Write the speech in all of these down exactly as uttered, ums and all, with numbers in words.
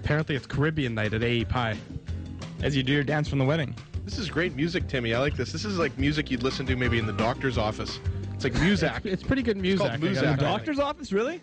apparently it's Caribbean night at A E Pie. As you do your dance from the wedding. This is great music, Timmy. I like this. This is like music you'd listen to maybe in the doctor's office. It's like Muzak. It's, it's pretty good music. It's called Muzak. Doctor's office, really?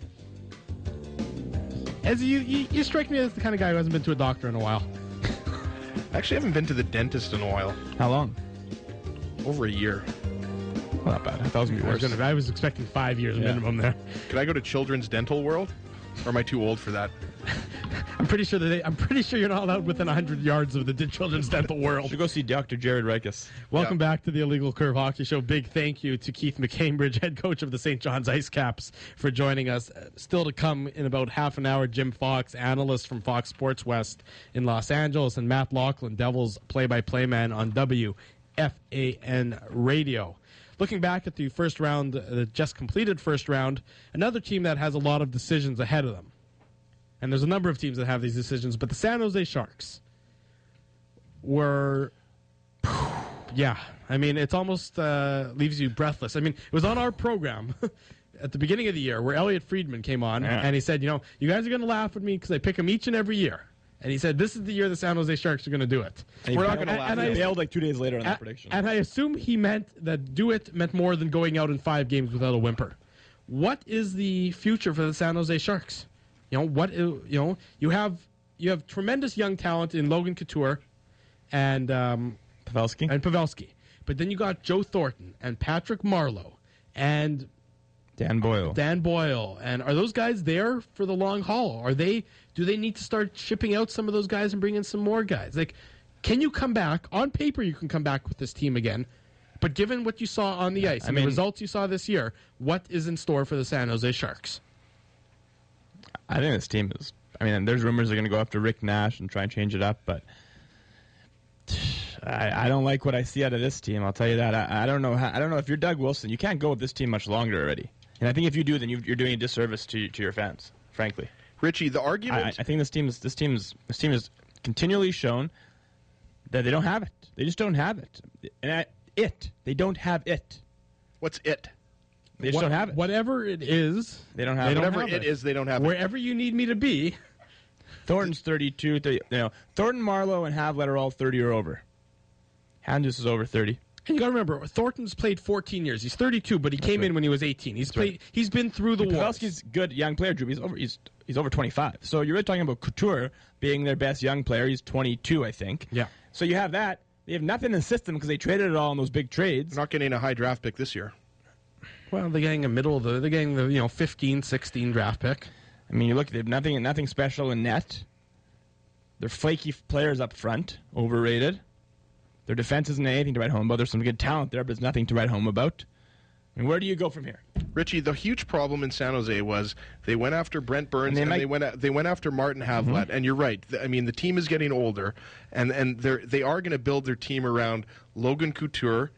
As you, you, you strike me as the kind of guy who hasn't been to a doctor in a while. Actually, I haven't been to the dentist in a while. How long? Over a year. Well, not bad. I thought it was going to be I was, worse. gonna, I was expecting five years Yeah. minimum there. Could I go to Children's Dental World? Or am I too old for that? I'm pretty sure that they, I'm pretty sure you're not allowed within one hundred yards of the Children's Dental World. Should go see Doctor Jared Rikus. Welcome Yeah. back to the Illegal Curve Hockey Show. Big thank you to Keith McCambridge, head coach of the Saint John's Ice Caps, for joining us. Uh, Still to come in about half an hour, Jim Fox, analyst from Fox Sports West in Los Angeles, and Matt Laughlin, Devils play-by-play man on W F A N Radio. Looking back at the first round, uh, the just completed first round, another team that has a lot of decisions ahead of them. And there's a number of teams that have these decisions, but the San Jose Sharks were, yeah, I mean, it's almost uh, leaves you breathless. I mean, it was on our program at the beginning of the year where Elliot Friedman came on, Yeah. and he said, you know, you guys are going to laugh at me because I pick them each and every year. And he said, this is the year the San Jose Sharks are going to do it. And We're he not bailed- gonna laugh and at I you. bailed like two days later on that And, prediction. and I assume he meant that do it meant more than going out in five games without a whimper. What is the future for the San Jose Sharks? You know what? You know you have you have tremendous young talent in Logan Couture and um, Pavelski? and Pavelski, but then you got Joe Thornton and Patrick Marleau and Dan Boyle. Dan Boyle. And are those guys there for the long haul? Are they? Do they need to start shipping out some of those guys and bring in some more guys? Like, can you come back on paper? You can come back with this team again, but given what you saw on the ice I and mean- the results you saw this year, what is in store for the San Jose Sharks? I think this team is. I mean, there's rumors they're going to go after Rick Nash and try and change it up, but I, I don't like what I see out of this team. I'll tell you that. I, I don't know. How, I don't know if you're Doug Wilson, you can't go with this team much longer already. And I think if you do, then you, you're doing a disservice to to your fans. Frankly, Richie, the argument... I, I think this team is this team is this team has continually shown that they don't have it. They just don't have it. And I, it, they don't have it. what's it? They just What- don't have it. Whatever it is, They don't have they it. don't Whatever have it is, they don't have it. wherever you need me to be. Thornton's thirty-two. thirty, you know, Thornton, Marlowe, and Havlat are all thirty or over. Handus is over thirty. And you got to remember, Thornton's played fourteen years. He's thirty-two, but he came right. in when he was eighteen. He's played. right. He's been through the wars. Pavelski's good young player, Drew. He's over. He's he's over twenty-five. So you're really talking about Couture being their best young player. He's twenty-two, I think. Yeah. So you have that. They have nothing in the system because they traded it all in those big trades. They're not getting a high draft pick this year. Well, they're getting a middle of the. They're getting the you know fifteen, sixteen draft pick. I mean, you look. They have nothing. Nothing special in net. They're flaky players up front. Overrated. Their defense isn't anything to write home about. There's some good talent there, but there's nothing to write home about. I mean, where do you go from here? Richie, the huge problem in San Jose was they went after Brent Burns And and they they, might- went a- they went after Martin Havlat. And you're right. Th- I mean, the team is getting older, and and they they are going to build their team around Logan Couture.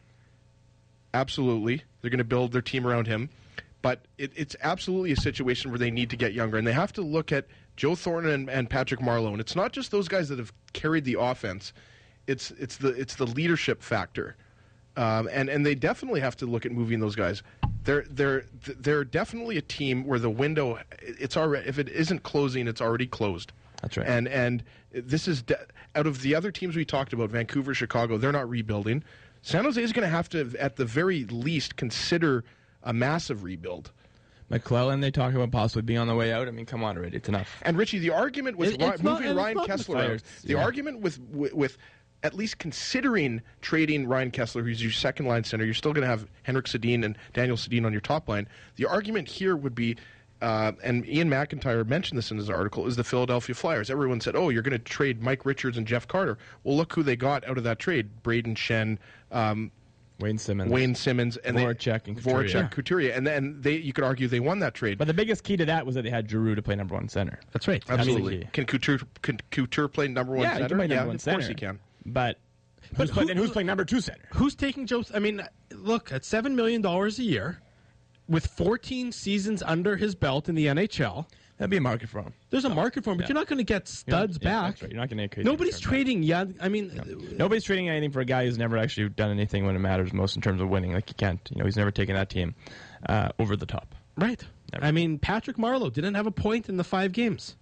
Absolutely, they're going to build their team around him. But it, it's absolutely a situation where they need to get younger, and they have to look at Joe Thornton and, and Patrick Marleau. And it's not just those guys that have carried the offense; it's it's the it's the leadership factor. Um, and and they definitely have to look at moving those guys. They're they're they're definitely a team where the window it's already if it isn't closing, it's already closed. That's right. And and this is de- out of the other teams we talked about, Vancouver, Chicago. They're not rebuilding. San Jose is going to have to, at the very least, consider a massive rebuild. McClellan, they talk about possibly being on the way out. I mean, come on already. It's enough. And Richie, the argument with It- Ry- it's not- moving and it's Ryan not Kessler the out, Flyers, the yeah. argument with, with with at least considering trading Ryan Kessler, who's your second line center, you're still going to have Henrik Sedin and Daniel Sedin on your top line. The argument here would be, uh, and Ian McIntyre mentioned this in his article, is the Philadelphia Flyers. Everyone said, oh, you're going to trade Mike Richards and Jeff Carter. Well, look who they got out of that trade. Braden Shen, um, Wayne Simmons. Wayne Simmons, and Voracek they, and Couturier. Voracek, Couturier. And then they, you could argue they won that trade. But the biggest key to that was that they had Giroux to play number one center. That's right. Absolutely. key. Can Couture, can Couture play number one yeah, center? he can play number yeah, one of center. course he can. But, But who's, play, who- and who's playing number two center? Who's taking Joe? I mean, look, at seven million dollars a year, with fourteen seasons under his belt in the N H L, That'd be a market for him. there's a market for him. But Yeah. you're not going to get studs Yeah, back. that's right. You're not going to Nobody's trading young. I mean, Nobody's trading anything for a guy who's never actually done anything when it matters most in terms of winning. Like, you can't. You know, he's never taken that team uh, over the top. right. Never. I mean, Patrick Marleau didn't have a point in the five games.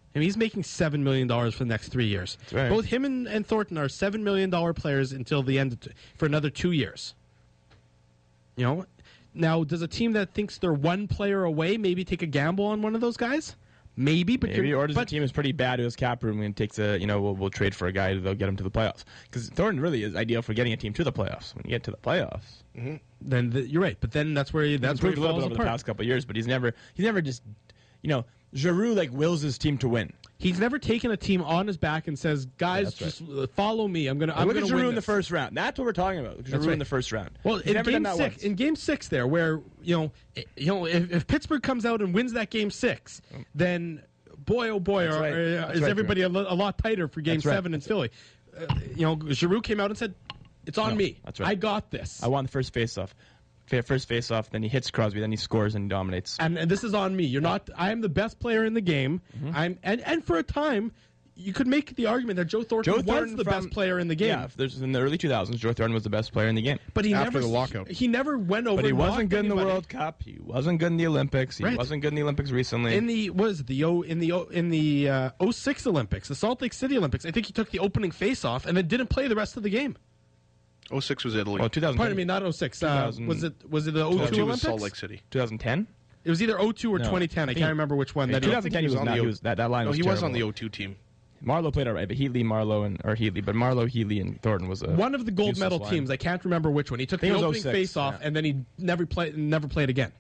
I mean, he's making seven million dollars for the next three years. right. Both him and, and Thornton are seven million dollars players until the end of t- for another two years. You know, now does a team that thinks they're one player away maybe take a gamble on one of those guys? Maybe, but Maybe, you're, or does but the team is pretty bad who has cap room and takes a, you know, we'll, we'll trade for a guy they'll get him to the playoffs. Because Thornton really is ideal for getting a team to the playoffs. When you get to the playoffs, Mm-hmm. then the, you're right. But then that's where he, that's he's where improved he a little falls bit over the apart. past couple of years, but he's never, he's never just, you know, Giroux like wills his team to win. He's never taken a team on his back and says, "Guys, Yeah, that's just uh, follow me. I'm gonna. I'm Look gonna at Giroux win in the this." first round. That's what we're talking about. Giroux right. in the first round. Well, He's in never game done that six, once. in game six, there, where you know, i- you know, if, if Pittsburgh comes out and wins that game six, then boy, oh boy, That's are, right. uh, That's is right, everybody a, lo- a lot tighter for game That's right. seven in Philly? Uh, you know, Giroux came out and said, "It's on No, me. that's right. I got this." I won the first face-off. Fa- First face-off, then he hits Crosby, then he scores and he dominates. and, and this is on me. You're not. I am the best player in the game. Mm-hmm. I'm and, and for a time, you could make the argument that Joe Thornton Joe was Thornton the from- best player in the game. Yeah, if there's, in the early two thousands, Joe Thornton was the best player in the game. But he After never the lockout. He never went over. But he and wasn't knocked good in the anybody. World Cup. He wasn't good in the Olympics. He Right. wasn't good in the Olympics recently. In the what is it, the O in the O in the uh, oh six Olympics, the Salt Lake City Olympics. I think he took the opening face-off and then didn't play the rest of the game. oh six was Italy. well, two thousand ten. Pardon me, not oh six. Uh, two thousand was it was it the oh oh two two was Olympics? Salt Lake City. twenty ten? It was either oh two or No. twenty ten. I I think- can't remember which one. That he, twenty ten, he was, on not. the He O- was that, that line No, was he was on terrible. the oh two team. Marlowe played all right, but Heatley, Marlowe, and or Heatley, but Marlowe, Heatley, and Thornton was a one of the gold useless medal line. teams. I can't remember which one. He took think the it was opening 'oh six, face-off yeah. and then he never played never played again.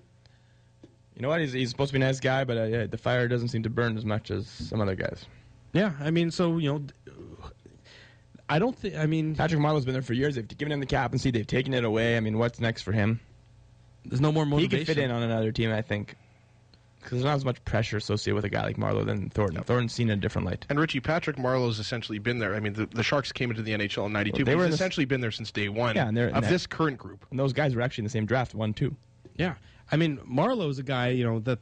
You know what? He's, he's supposed to be a nice guy, but uh, yeah, the fire doesn't seem to burn as much as some other guys. Yeah, I mean, so you know, d- I don't think. I mean, Patrick Marlowe's been there for years. They've given him the captaincy. They've taken it away. I mean, what's next for him? there's no more He motivation. could fit in on another team, I think, because there's not as much pressure associated with a guy like Marlowe than Thornton. Thornton's seen in a different light. And Richie, Patrick Marlowe's essentially been there. I mean, the, the Sharks came into the N H L in ninety-two, Well, they but were he's in the- essentially been there since day one Yeah, and they're- of and this current group. And those guys were actually in the same draft, one, two. Yeah, I mean, Marlowe's a guy. You know that.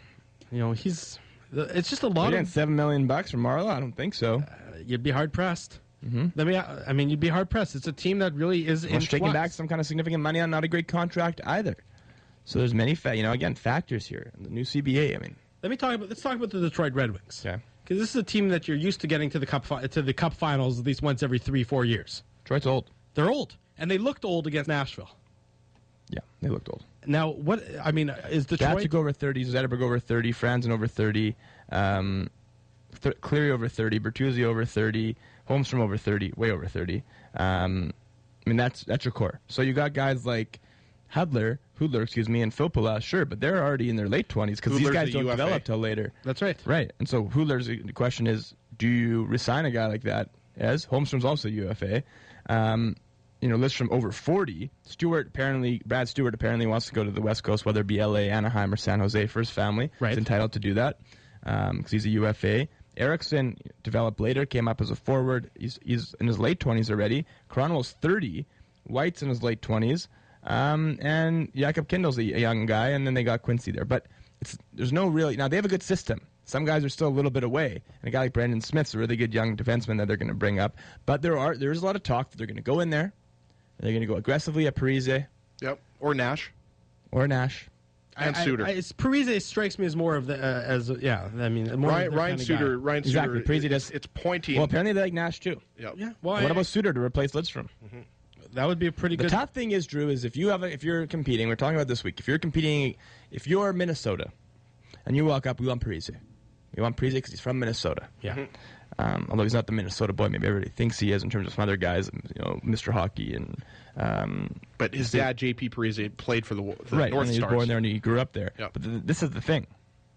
You know he's. It's just a lot They of. got seven million bucks for Marlowe. I don't think so. You'd be hard pressed. Mm-hmm. Let me. I mean, you'd be hard pressed. It's a team that really is in Well, taking flux. back some kind of significant money on not a great contract either. So there's many, fa- you know, again, factors here. The new C B A. I mean, Let me talk about. Let's talk about the Detroit Red Wings. okay, Because this is a team that you're used to getting to the cup fi- to the cup finals at least once every three four years. Detroit's old. They're old, and they looked old against Nashville. Yeah, they looked old. Now, what I mean is Detroit. Datsuk over thirty, Zetterberg over thirty, Franzen over thirty, um, th- Cleary over thirty, Bertuzzi over thirty, Holmstrom over thirty, way over thirty. Um, I mean, that's that's your core. So you got guys like Hudler, Hudler, excuse me, and Filppula, sure, but they're already in their late twenties because these Hudler's guys a don't U F A. develop till later. That's right. Right, and so Hudler's the question is, do you resign a guy like that? As Holmstrom's also U F A. Um, you know, Lidstrom over forty. Stewart apparently, Brad Stewart apparently wants to go to the West Coast, whether it be L A, Anaheim, or San Jose for his family. Right. He's entitled to do that because he's a U F A. Erickson developed later, came up as a forward. He's, he's in his late twenties already. Cronwell's thirty. White's in his late twenties. Um, and Jakob Kindle's a, a young guy, and then they got Quincy there. But it's there's no really... Now, they have a good system. Some guys are still a little bit away. And a guy like Brandon Smith's a really good young defenseman that they're going to bring up. But there are there's a lot of talk that they're going to go in there. They're going to go aggressively at Parise Yep. Or Nash. or Nash. And I, Suter. I, I, it's, Parise strikes me as more of the uh, as yeah. I mean, more Ryan, of the Ryan kind of Suter. guy. Ryan Exactly. Suter. Parise it's, does- it's pointing. Well, apparently they like Nash too. Yep. Yeah. Well, What I- about Suter to replace Lidstrom? that would be a pretty The good. tough thing is, Drew, is if you have a, if you're competing, we're talking about this week. If you're competing, if you're Minnesota, and you walk up, we want Parise. We want Parise because he's from Minnesota. Yeah. Um, although he's not the Minnesota boy, maybe everybody thinks he is in terms of some other guys, you know, Mister Hockey and um, But his dad, J P Parise, played for the, the right. North and he was Stars. born there and he grew up there. Yep. But th- this is the thing.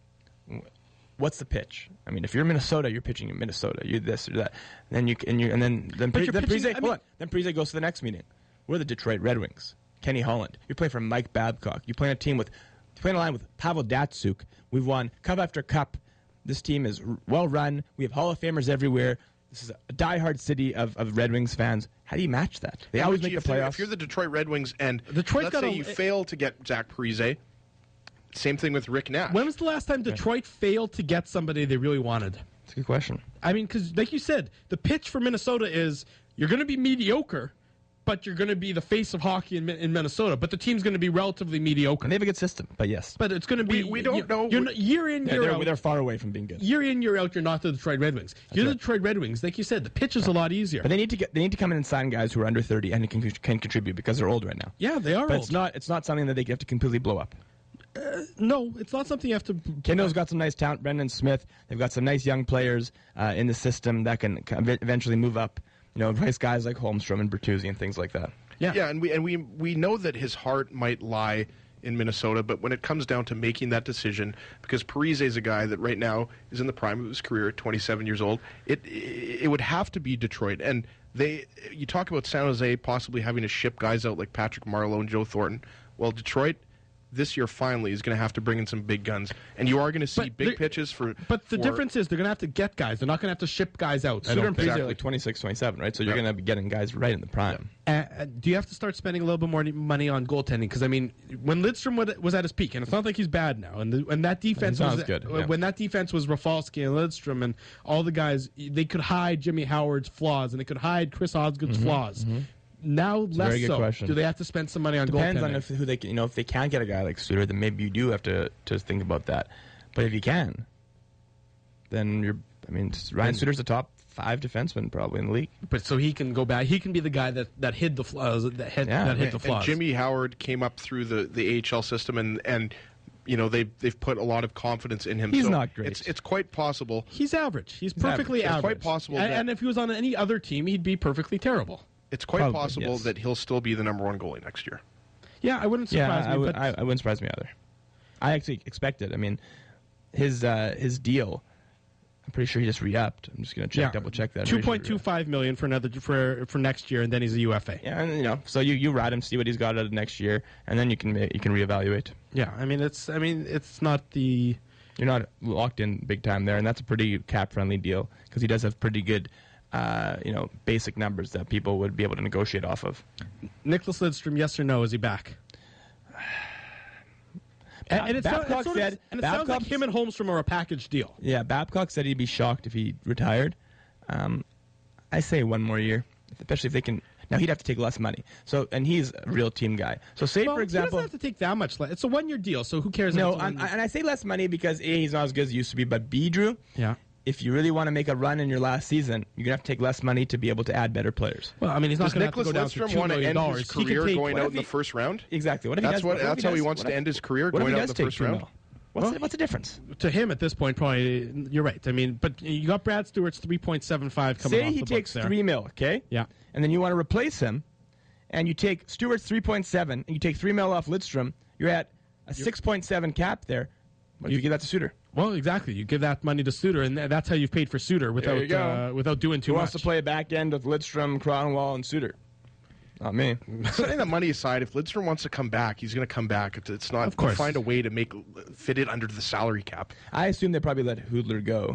What's the pitch? I mean, if you're Minnesota, you're pitching in Minnesota. You this or that. Then you and you and then then, But Pre- you're then pitching- Parise, I hold mean- on. Then Parise goes to the next meeting. We're the Detroit Red Wings. Kenny Holland. You're playing for Mike Babcock. You're playing a team with you're playing a line with Pavel Datsuk. We've won cup after cup. This team is r- well run. We have Hall of Famers everywhere. This is a diehard city of, of Red Wings fans. How do you match that? They And always Richie, make if the you're- playoffs. If you're the Detroit Red Wings and Detroit's let's got say a- you fail to get Zach Parise, same thing with Rick Nash. When was the last time Detroit failed to get somebody they really wanted? That's a good question. I mean, because like you said, the pitch for Minnesota is you're going to be mediocre, but you're going to be the face of hockey in, in Minnesota. But the team's going to be relatively mediocre. And they have a good system, but yes. But it's going to be. We- we don't you, know. You're not, year in, Yeah, year they're, out. they're far away from being good. Year in, year out, you're not the Detroit Red Wings. You're the right. Detroit Red Wings. Like you said, the pitch is a lot easier. But they need to get they need to come in and sign guys who are under thirty and can can contribute because they're old right now. yeah, they are But old. it's not it's not something that they have to completely blow up. No, it's not something you have to. Kendall's got some nice talent. Brendan Smith. They've got some nice young players uh, in the system that can c- eventually move up. You know, nice guys like Holmstrom and Bertuzzi and things like that. Yeah. Yeah, and we and we we know that his heart might lie in Minnesota, but when it comes down to making that decision, because Parise is a guy that right now is in the prime of his career at twenty-seven years old, it it would have to be Detroit. And they, you talk about San Jose possibly having to ship guys out like Patrick Marleau and Joe Thornton. Well, Detroit this year finally is going to have to bring in some big guns, and you are going to see But big there- pitches for. But the for- difference is they're going to have to get guys. They're not going to have to ship guys out. I Suter don't and think. Parise are like twenty-six, twenty-seven, right? So you're Yep. going to be getting guys right in the prime. Uh, uh, do you have to start spending a little bit more money on goaltending? Because I mean, when Lidstrom wa- was at his peak, and it's not like he's bad now, and the, when that defense He's not was as good, uh, yeah. when that defense was Rafalski and Lidstrom and all the guys, they could hide Jimmy Howard's flaws and they could hide Chris Osgood's flaws. Now less very good so. question. Do they have to spend some money on Depends goaltending? on if who they can, you know if they can't get a guy like Suter, then maybe you do have to to think about that. But if you can, then you're. I mean, Ryan Suter's the top five defenseman probably in the league. But so he can go back. He can be the guy that, that hid the flaws. That hid, Yeah. that hid the and flaws. Jimmy Howard came up through the, the A H L system, and, and you know they've they've put a lot of confidence in him. He's So not great. It's it's quite possible. He's average. He's perfectly average. It's average. quite possible And, that- and if he was on any other team, he'd be perfectly terrible. It's quite Probably, possible yes. that he'll still be the number one goalie next year. Yeah, I wouldn't Yeah, surprise I, me. would, but I, I wouldn't surprise me either. I actually expect it. I mean, his uh, his deal. I'm pretty sure he just re-upped. I'm just going to check, Yeah. double check that. I'm two pretty sure point he two re-upped. five million for another for for next year, and then he's a U F A. Yeah, and you know, so you, you ride him, see what he's got out of next year, and then you can ma- you can reevaluate. Yeah, I mean it's I mean it's not the You're not locked in big time there, and that's a pretty cap friendly deal because he does have pretty good, uh, you know, basic numbers that people would be able to negotiate off of. Nicholas Lidstrom. Yes or no? Is he back? And, and it, sound- Babcock it sort of- said- and it sounds like Babcock- him and Holmstrom are a package deal. Yeah, Babcock said he'd be shocked if he retired. Um, I say one more year, especially if they can. Now he'd have to take less money. So, and he's a real team guy. So, say Well, for example, he doesn't have to take that much. Less. It's a one-year deal, so who cares? if no, it's a I'm, one-year- and I say less money because A, he's not as good as he used to be, but B, Drew, yeah. if you really want to make a run in your last season, you're gonna have to take less money to be able to add better players. Well, I mean, he's not Does going to have to Nicholas go down to Lidstrom two want to million end dollars. his He can career take- going what out if in the he- first round? Exactly. What if he That's does, what. if That's he how he does- wants what to if- end his career, What if going he out in does the take first two round. mil? What's, the, what's the difference? To him at this point, probably you're right. I mean, but you got Brad Stewart's three point seven five coming Say off he the takes books there. three mil, okay? Yeah. And then you want to replace him, and you take Stewart's three point seven, and you take three mil off Lidstrom, you're at a six point seven cap there. What if you give that to Suter? Well, exactly. You give that money to Suter, and that's how you've paid for Suter without you go. uh, without doing too Who much. wants to play a back end with Lidstrom, Cronwall, and Suter? Not me. Setting the money aside, if Lidstrom wants to come back, he's going to come back. It's, it's not. Of course. Find a way to make fit it under the salary cap. I assume they probably let Hoodler go,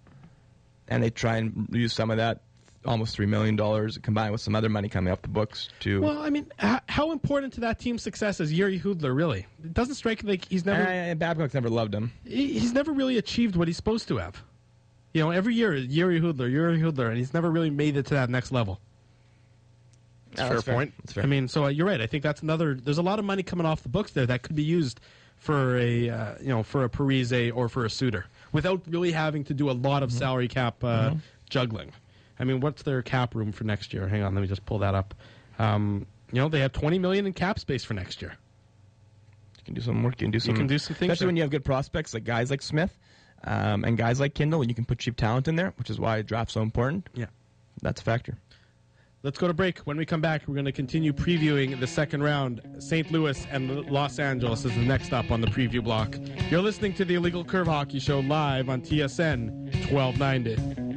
and they try and use some of that, almost three million dollars, combined with some other money coming off the books to. Well, I mean, h- how important to that team's success is Yuri Hoodler? Really, it doesn't strike me like he's never and Babcock's never loved him. he- he's never really achieved what he's supposed to have. You know, every year Yuri Hoodler, Yuri Hoodler, and he's never really made it to that next level. That's a Yeah, fair that's fair. point. That's fair. I mean, so uh, you're right. I think that's another. There's a lot of money coming off the books there that could be used for a uh, you know for a Parise or for a Suter without really having to do a lot of salary cap uh, juggling. I mean, what's their cap room for next year? Hang on, let me just pull that up. Um, you know, they have twenty million in cap space for next year. You can do some work. You can do some. can do some things Especially there. when you have good prospects like guys like Smith, um, and guys like Kindle, and you can put cheap talent in there, which is why draft's so important. Yeah. That's a factor. Let's go to break. When we come back, we're going to continue previewing the second round. Saint Louis and Los Angeles is the next up on the preview block. You're listening to the Illegal Curve Hockey Show live on T S N twelve ninety.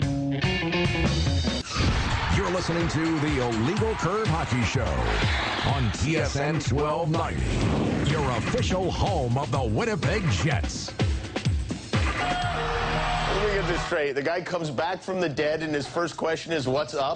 You're listening to the Illegal Curve Hockey Show on T S N twelve ninety, your official home of the Winnipeg Jets. Let me get this straight. The guy comes back from the dead, and his first question is, "What's up?"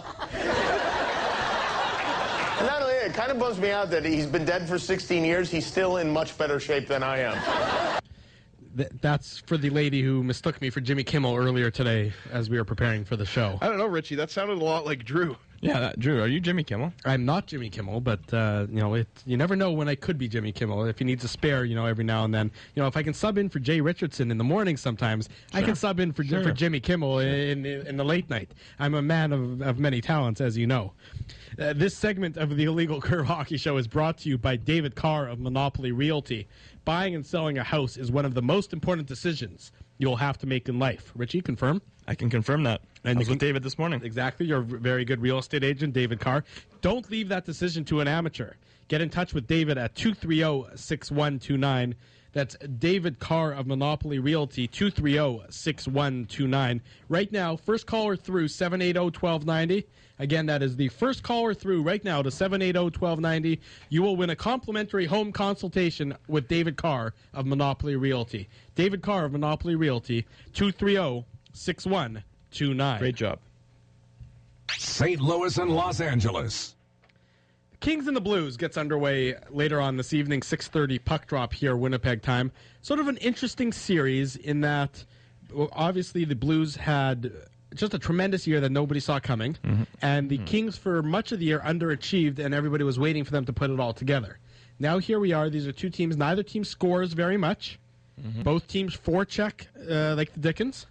And not only that, it kind of bums me out that he's been dead for sixteen years. He's still in much better shape than I am. Th- that's for the lady who mistook me for Jimmy Kimmel earlier today as we were preparing for the show. I don't know, Richie. That sounded a lot like Drew. Yeah, that, Drew, are you Jimmy Kimmel? I'm not Jimmy Kimmel, but uh, you know, it, you never know when I could be Jimmy Kimmel. If he needs a spare, you know, every now and then, you know, if I can sub in for Jay Richardson in the morning, sometimes I can sub in for Sure. for Jimmy Kimmel in, in in the late night. I'm a man of, of many talents, as you know. Uh, this segment of the Illegal Curve Hockey Show is brought to you by David Carr of Monopoly Realty. Buying and selling a house is one of the most important decisions you'll have to make in life. Richie, confirm? I can confirm that. And I was the with king- David this morning. Exactly. You're a very good real estate agent, David Carr. Don't leave that decision to an amateur. Get in touch with David at two three zero, six one two nine. That's David Carr of Monopoly Realty, two three zero, six one two nine. Right now, first caller through, seven eight zero, one two nine zero. Again, that is the first caller through right now to seven eight zero, one two nine zero. You will win a complimentary home consultation with David Carr of Monopoly Realty. David Carr of Monopoly Realty, two three zero, six one two nine. Great job. Saint Louis and Los Angeles. Kings and the Blues gets underway later on this evening, six thirty puck drop here, Winnipeg time. Sort of an interesting series in that, well, obviously, the Blues had just a tremendous year that nobody saw coming, Mm-hmm. and the mm-hmm. Kings, for much of the year, underachieved, and everybody was waiting for them to put it all together. Now here we are. These are two teams. Neither team scores very much. Mm-hmm. Both teams forecheck uh, like the Dickens.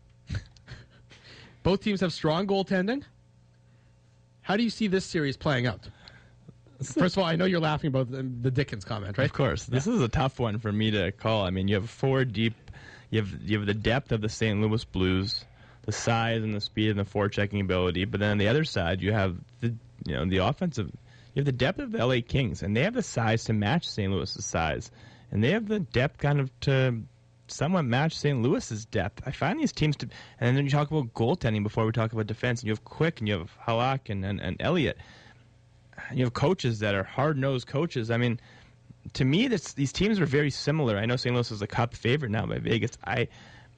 Both teams have strong goaltending. How do you see this series playing out? First of all, I know you're laughing about the, the Dickens comment, right? Of course. This is a tough one for me to call. I mean, you have four deep. You have you have the depth of the Saint Louis Blues, the size and the speed and the forechecking ability. But then on the other side, you have the you know the offensive. You have the depth of the L A Kings, and they have the size to match Saint Louis's size, and they have the depth kind of to somewhat match Saint Louis's depth. I find these teams to, and then you talk about goaltending before we talk about defense, and you have Quick, and you have Halak and and, and Elliott. You have coaches that are hard-nosed coaches. I mean, to me, this, these teams are very similar. I know Saint Louis is a cup favorite now by Vegas. I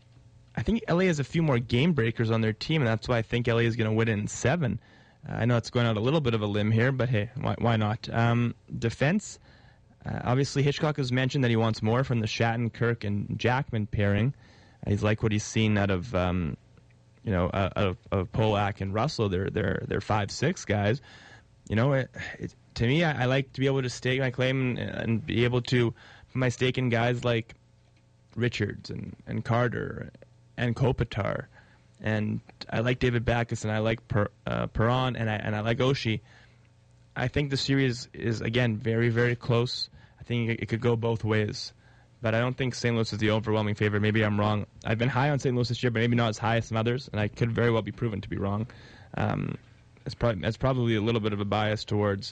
I think L A has a few more game breakers on their team, and that's why I think L A is going to win it in seven. Uh, I know it's going out a little bit of a limb here, but hey, why, why not? Um, defense, uh, obviously Hitchcock has mentioned that he wants more from the Shatton, Kirk, and Jackman pairing. Uh, he's like what he's seen out of, um, you know, uh, out of, of Polak and Russell. They're they're they're five six guys. You know, it, it, to me, I, I like to be able to stake my claim and, and be able to put my stake in guys like Richards and, and Carter and Kopitar. And I like David Backes and I like per, uh, Perron and I and I like Oshie. I think the series is, again, very, very close. I think it, it could go both ways. But I don't think Saint Louis is the overwhelming favorite. Maybe I'm wrong. I've been high on Saint Louis this year, but maybe not as high as some others, and I could very well be proven to be wrong. Um, it's, probably, it's probably a little bit of a bias towards,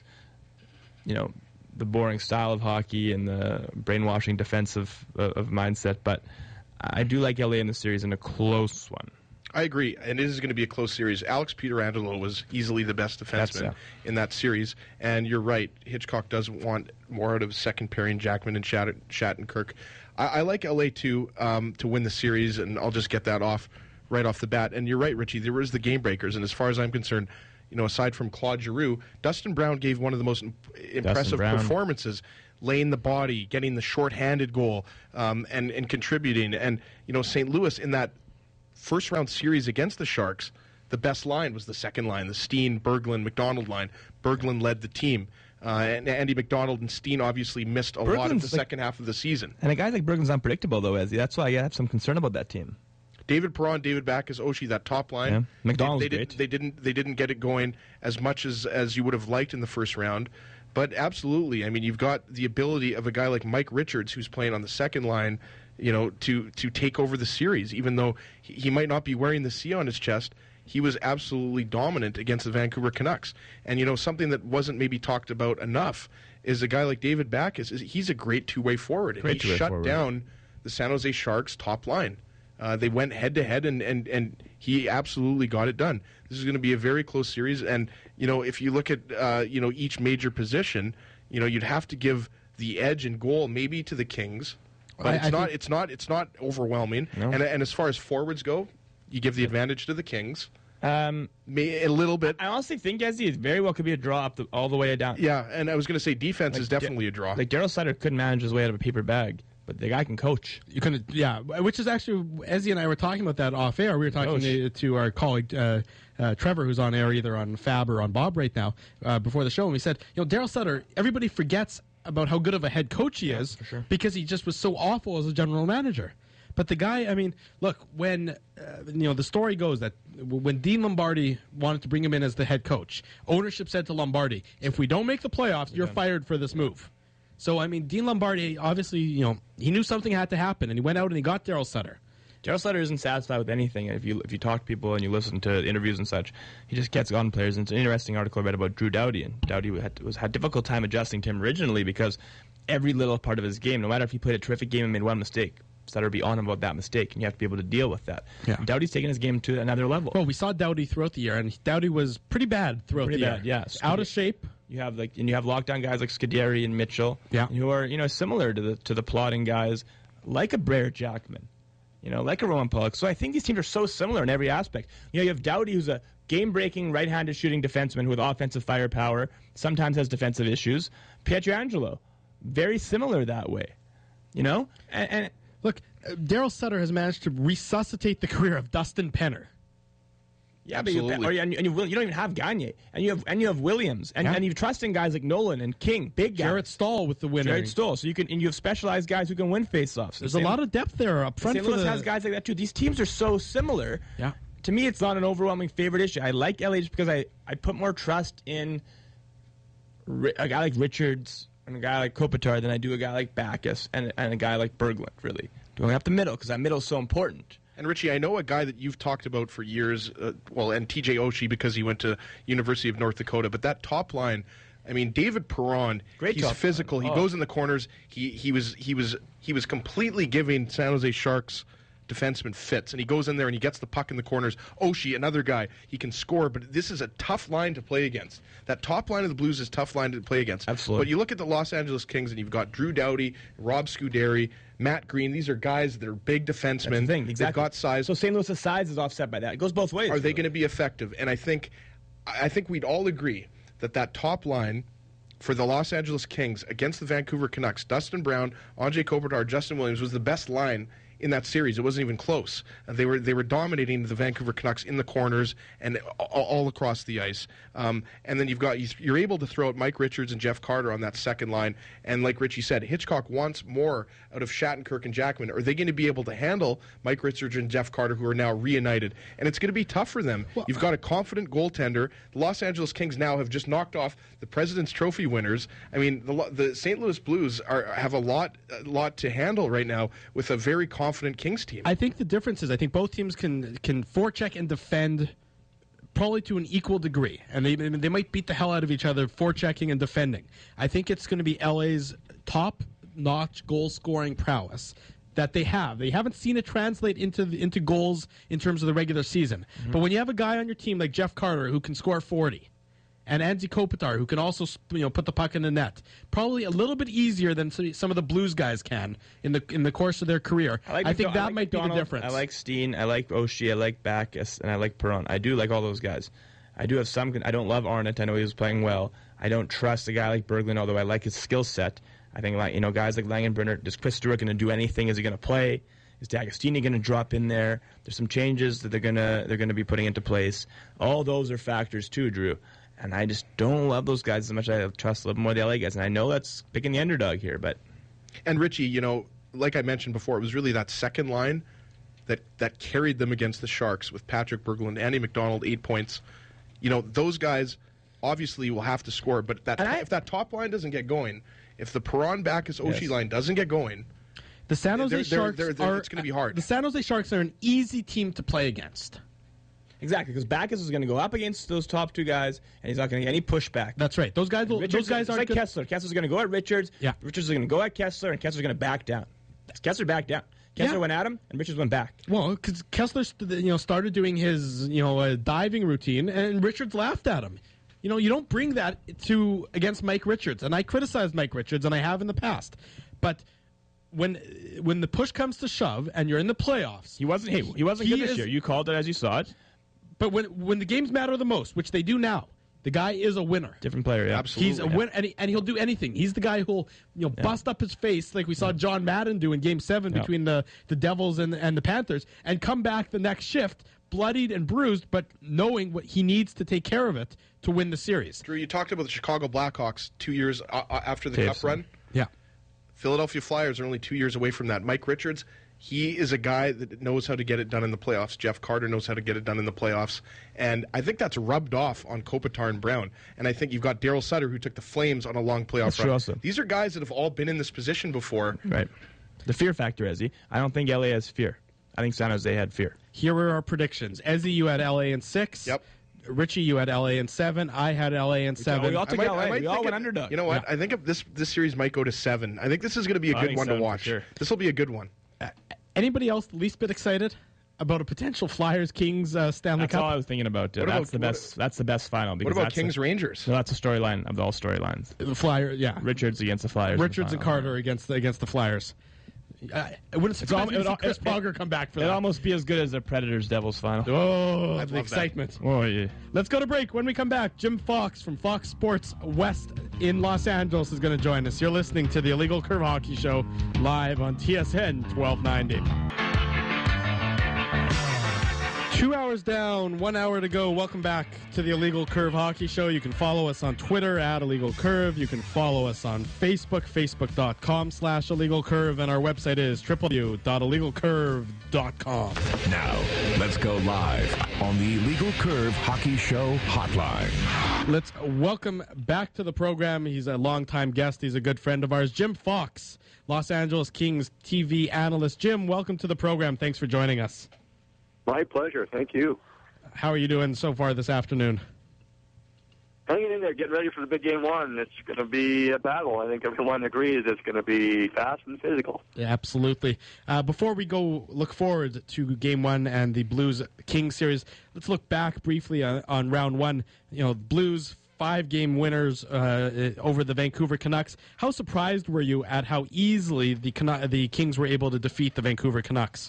you know, the boring style of hockey and the brainwashing defensive of, of mindset. But I do like L A in the series in a close one. I agree, and it is going to be a close series. Alex Pietrangelo was easily the best defenseman yeah. in that series, and you're right. Hitchcock does want more out of second pairing Jackman and Shat- Shattenkirk. I-, I like L A too um, to win the series, and I'll just get that off right off the bat. And you're right, Richie. There was the game breakers, and as far as I'm concerned, you know, aside from Claude Giroux, Dustin Brown gave one of the most imp- impressive Brown. performances. Laying the body, getting the shorthanded goal, um, and and contributing, and you know, Saint Louis in that first round series against the Sharks, the best line was the second line, the Steen, Berglund, McDonald line. Berglund led the team. Uh, and Andy McDonald and Steen obviously missed a Berglund's lot of the like, second half of the season. And a guy like Berglund's unpredictable, though, Ezzy. That's why I have some concern about that team. David Perron, David Backes, Oshie, that top line. Yeah. McDonald's they, they great. Didn't, they didn't. They didn't get it going as much as as you would have liked in the first round. But absolutely, I mean, you've got the ability of a guy like Mike Richards, who's playing on the second line, you know, to to take over the series. Even though he, he might not be wearing the C on his chest, he was absolutely dominant against the Vancouver Canucks. And you know, something that wasn't maybe talked about enough is a guy like David Backes. Is he's a great two-way forward. Great and he two-way shut forward. down the San Jose Sharks top line. Uh, they went head to head, and and and he absolutely got it done. This is going to be a very close series, and you know, if you look at uh, you know each major position, you know, you'd have to give the edge and goal maybe to the Kings, but I- it's I not think- it's not it's not overwhelming. No. And and as far as forwards go, you give the advantage to the Kings, Um, May, a little bit. I honestly think, Ezzy, it very well could be a draw up the, all the way down. Yeah, and I was going to say defense is Like, definitely a draw. Like, Daryl Sutter couldn't manage his way out of a paper bag. but the guy can coach. You can, yeah. Which is actually, Ezzy and I were talking about that off air. We were talking to, to our colleague uh, uh, Trevor, who's on air either on Fab or on Bob right now, uh, before the show, and we said, you know, Daryl Sutter. Everybody forgets about how good of a head coach he Yeah, is for sure. because he just was so awful as a general manager. But the guy, I mean, look, when uh, you know the story goes that when Dean Lombardi wanted to bring him in as the head coach, ownership said to Lombardi, "If we don't make the playoffs, you're fired for this move." So I mean, Dean Lombardi obviously, you know, he knew something had to happen, and he went out and he got Daryl Sutter. Daryl Sutter isn't satisfied with anything. If you if you talk to people and you listen to interviews and such, he just gets on players. And it's an interesting article I read about Drew Doughty, and Doughty had was had a difficult time adjusting to him originally because every little part of his game, no matter if he played a terrific game and made one mistake, Sutter would be on him about that mistake, and you have to be able to deal with that. Yeah. Doughty's taking his game to another level. Well, we saw Doughty throughout the year, and Doughty was pretty bad throughout Pretty the bad, year. yeah. Out of shape. You have like, and you have lockdown guys like Scuderi and Mitchell, Yeah. who are you know similar to the to the plotting guys, like a Brer Jackman, you know, like a Roman Pollock. So I think these teams are so similar in every aspect. You know, you have Doughty, who's a game-breaking right-handed shooting defenseman with offensive firepower, sometimes has defensive issues. Pietrangelo, very similar that way, you know, and. and Look, uh, Daryl Sutter has managed to resuscitate the career of Dustin Penner. Yeah, but you, Absolutely. or you, and you, and you, you don't even have Gagne, and you have and you have Williams, and, Yeah. and you trust in guys like Nolan and King, big guys. Jarrett Stahl with the winner. Jared Stoll. So you can and you have specialized guys who can win faceoffs. There's a lot of depth there up front Saint for Louis the. has guys like that too. These teams are so similar. Yeah. To me, it's not an overwhelming favorite issue. I like L A just because I, I put more trust in Ri- a guy like Richards and a guy like Kopitar than I do a guy like Backus and, and a guy like Berglund, really. Going up the middle, because that middle is so important. And Richie, I know a guy that you've talked about for years, uh, well, and T J Oshie because he went to University of North Dakota, but that top line, I mean, David Perron, Great he's top physical. line. He Oh. goes in the corners. He he was he was he was completely giving San Jose Sharks defenseman fits, and he goes in there and he gets the puck in the corners. Oshie, another guy, he can score, but this is a tough line to play against. That top line of the Blues is a tough line to play against. Absolutely. But you look at the Los Angeles Kings, and you've got Drew Doughty, Rob Scuderi, Matt Green. These are guys that are big defensemen. That's the thing, exactly. They've got size. So Saint Louis' size is offset by that. It goes both ways. Are they really. going to be effective? And I think, I think we'd all agree that that top line for the Los Angeles Kings against the Vancouver Canucks, Dustin Brown, Andrei Kopitar, Justin Williams, was the best line in that series. It wasn't even close. Uh, they were they were dominating the Vancouver Canucks in the corners and all, all across the ice. Um, and then you've got you're able to throw out Mike Richards and Jeff Carter on that second line. And like Richie said, Hitchcock wants more out of Shattenkirk and Jackman. Are they going to be able to handle Mike Richards and Jeff Carter, who are now reunited? And it's going to be tough for them. Well, You've got a confident goaltender. The Los Angeles Kings now have just knocked off the President's Trophy winners. I mean, the, the Saint Louis Blues are have a lot a lot to handle right now with a very confident Kings team. I think the difference is I think both teams can can forecheck and defend probably to an equal degree, and they they might beat the hell out of each other forechecking and defending. I think it's going to be L A's top-notch goal-scoring prowess that they have. They haven't seen it translate into the, into goals in terms of the regular season. Mm-hmm. But when you have a guy on your team like Jeff Carter who can score forty, and Anze Kopitar, who can also you know put the puck in the net, probably a little bit easier than some of the Blues guys can in the in the course of their career. I, like I think McDo- that I like might McDonald, be the difference. I like Steen, I like Oshie, I like Backus, and I like Perron. I do like all those guys. I do have some. I don't love Arnott. I know he was playing well. I don't trust a guy like Berglund, although I like his skill set. I think like you know guys like Langenbrunner. Is Chris Stewart going to do anything? Is he going to play? Is D'Agostini going to drop in there? There's some changes that they're gonna they're gonna be putting into place. All those are factors too, Drew. And I just don't love those guys as much as I trust a little more the L A guys. And I know that's picking the underdog here, but And Richie, you know, like I mentioned before, it was really that second line that that carried them against the Sharks with Patrick Berglund, Andy McDonald, eight points. You know, those guys obviously will have to score, but that And I- if that top line doesn't get going, if the Perron Backus Oshie Yes. line doesn't get going, The San Jose They're- they're- Sharks they're- they're- are it's gonna be hard. The San Jose Sharks are an easy team to play against. exactly because Backus is going to go up against those top two guys, and he's not going to get any pushback. That's right. Those guys will, Richards, those guys it's aren't like good. Kessler. Kessler's going to go at Richards. Yeah. Richards is going to go at Kessler, and Kessler's going to back down. Kessler backed down. Kessler Yeah. went at him, and Richards went back. Well, because Kessler, st- you know, started doing his, you know, uh, diving routine, and Richards laughed at him. You know, you don't bring that to against Mike Richards, and I criticized Mike Richards, and I have in the past. But when when the push comes to shove, and you're in the playoffs, He wasn't. Hey, he wasn't He good this is- year. You called it as you saw it. but when when the games matter the most, which they do now, The guy is a winner. Different player, yeah. Absolutely. He's a win, and, he, and he'll do anything. He's the guy who'll you know Yeah. bust up his face like we saw John Madden do in Game Seven Yeah. between the, the Devils and and the Panthers, and come back the next shift bloodied and bruised, but knowing what he needs to take care of it to win the series. Drew, you talked about the Chicago Blackhawks two years uh, uh, after the K Cup F C. run. Yeah. Philadelphia Flyers are only two years away from that. Mike Richards, he is a guy that knows how to get it done in the playoffs. Jeff Carter knows how to get it done in the playoffs. And I think that's rubbed off on Kopitar and Brown. And I think you've got Daryl Sutter, who took the Flames on a long playoff That's run. true also. These are guys that have all been in this position before. Right. The fear factor, Ezzy. I don't think L A has fear. I think San Jose had fear. Here are our predictions. Ezzy, you had L A in six. Yep. Richie, you had L A in seven. I had L A in seven. we all I took might- L A. I might We all think went it- underdog. You know what? Yeah. I think if this this series might go to seven. I think this is going to be a I good think one to seven for watch. sure. This will be a good one. Anybody else the least bit excited about a potential Flyers Kings uh, Stanley That's Cup? all I was thinking about. Uh, What that's about- the best. That's the best final. What Because about that's Kings a, Rangers? No, that's a storyline of all storylines. The Flyer, yeah. Richards against the Flyers. in the Richards and final. Carter against the, against the Flyers. Uh, it wouldn't surprise al- me to it see al- Chris it- Pogger come back for It'd that. almost be as good as the Predators Devils final. Oh, love the that. excitement. Oh yeah. Let's go to break. When we come back, Jim Fox from Fox Sports West in Los Angeles is going to join us. You're listening to the Illegal Curve Hockey Show live on T S N twelve ninety. Two hours down, one hour to go. Welcome back to the Illegal Curve Hockey Show. You can follow us on Twitter at Illegal Curve. You can follow us on Facebook, facebook.com slash Illegal Curve. And our website is w w w dot illegal curve dot com. Now, let's go live on the Illegal Curve Hockey Show hotline. Let's welcome back to the program. He's a longtime guest. He's a good friend of ours, Jim Fox, Los Angeles Kings T V analyst. Jim, welcome to the program. Thanks for joining us. My pleasure. Thank you. How are you doing so far this afternoon? Hanging in there, getting ready for the big game one. It's going to be a battle. I think everyone agrees it's going to be fast and physical. Yeah, absolutely. Uh, before we go look forward to Game One and the Blues Kings series, let's look back briefly on, on Round One. You know, Blues five-game winners uh, over the Vancouver Canucks. How surprised were you at how easily the Canu- the Kings were able to defeat the Vancouver Canucks?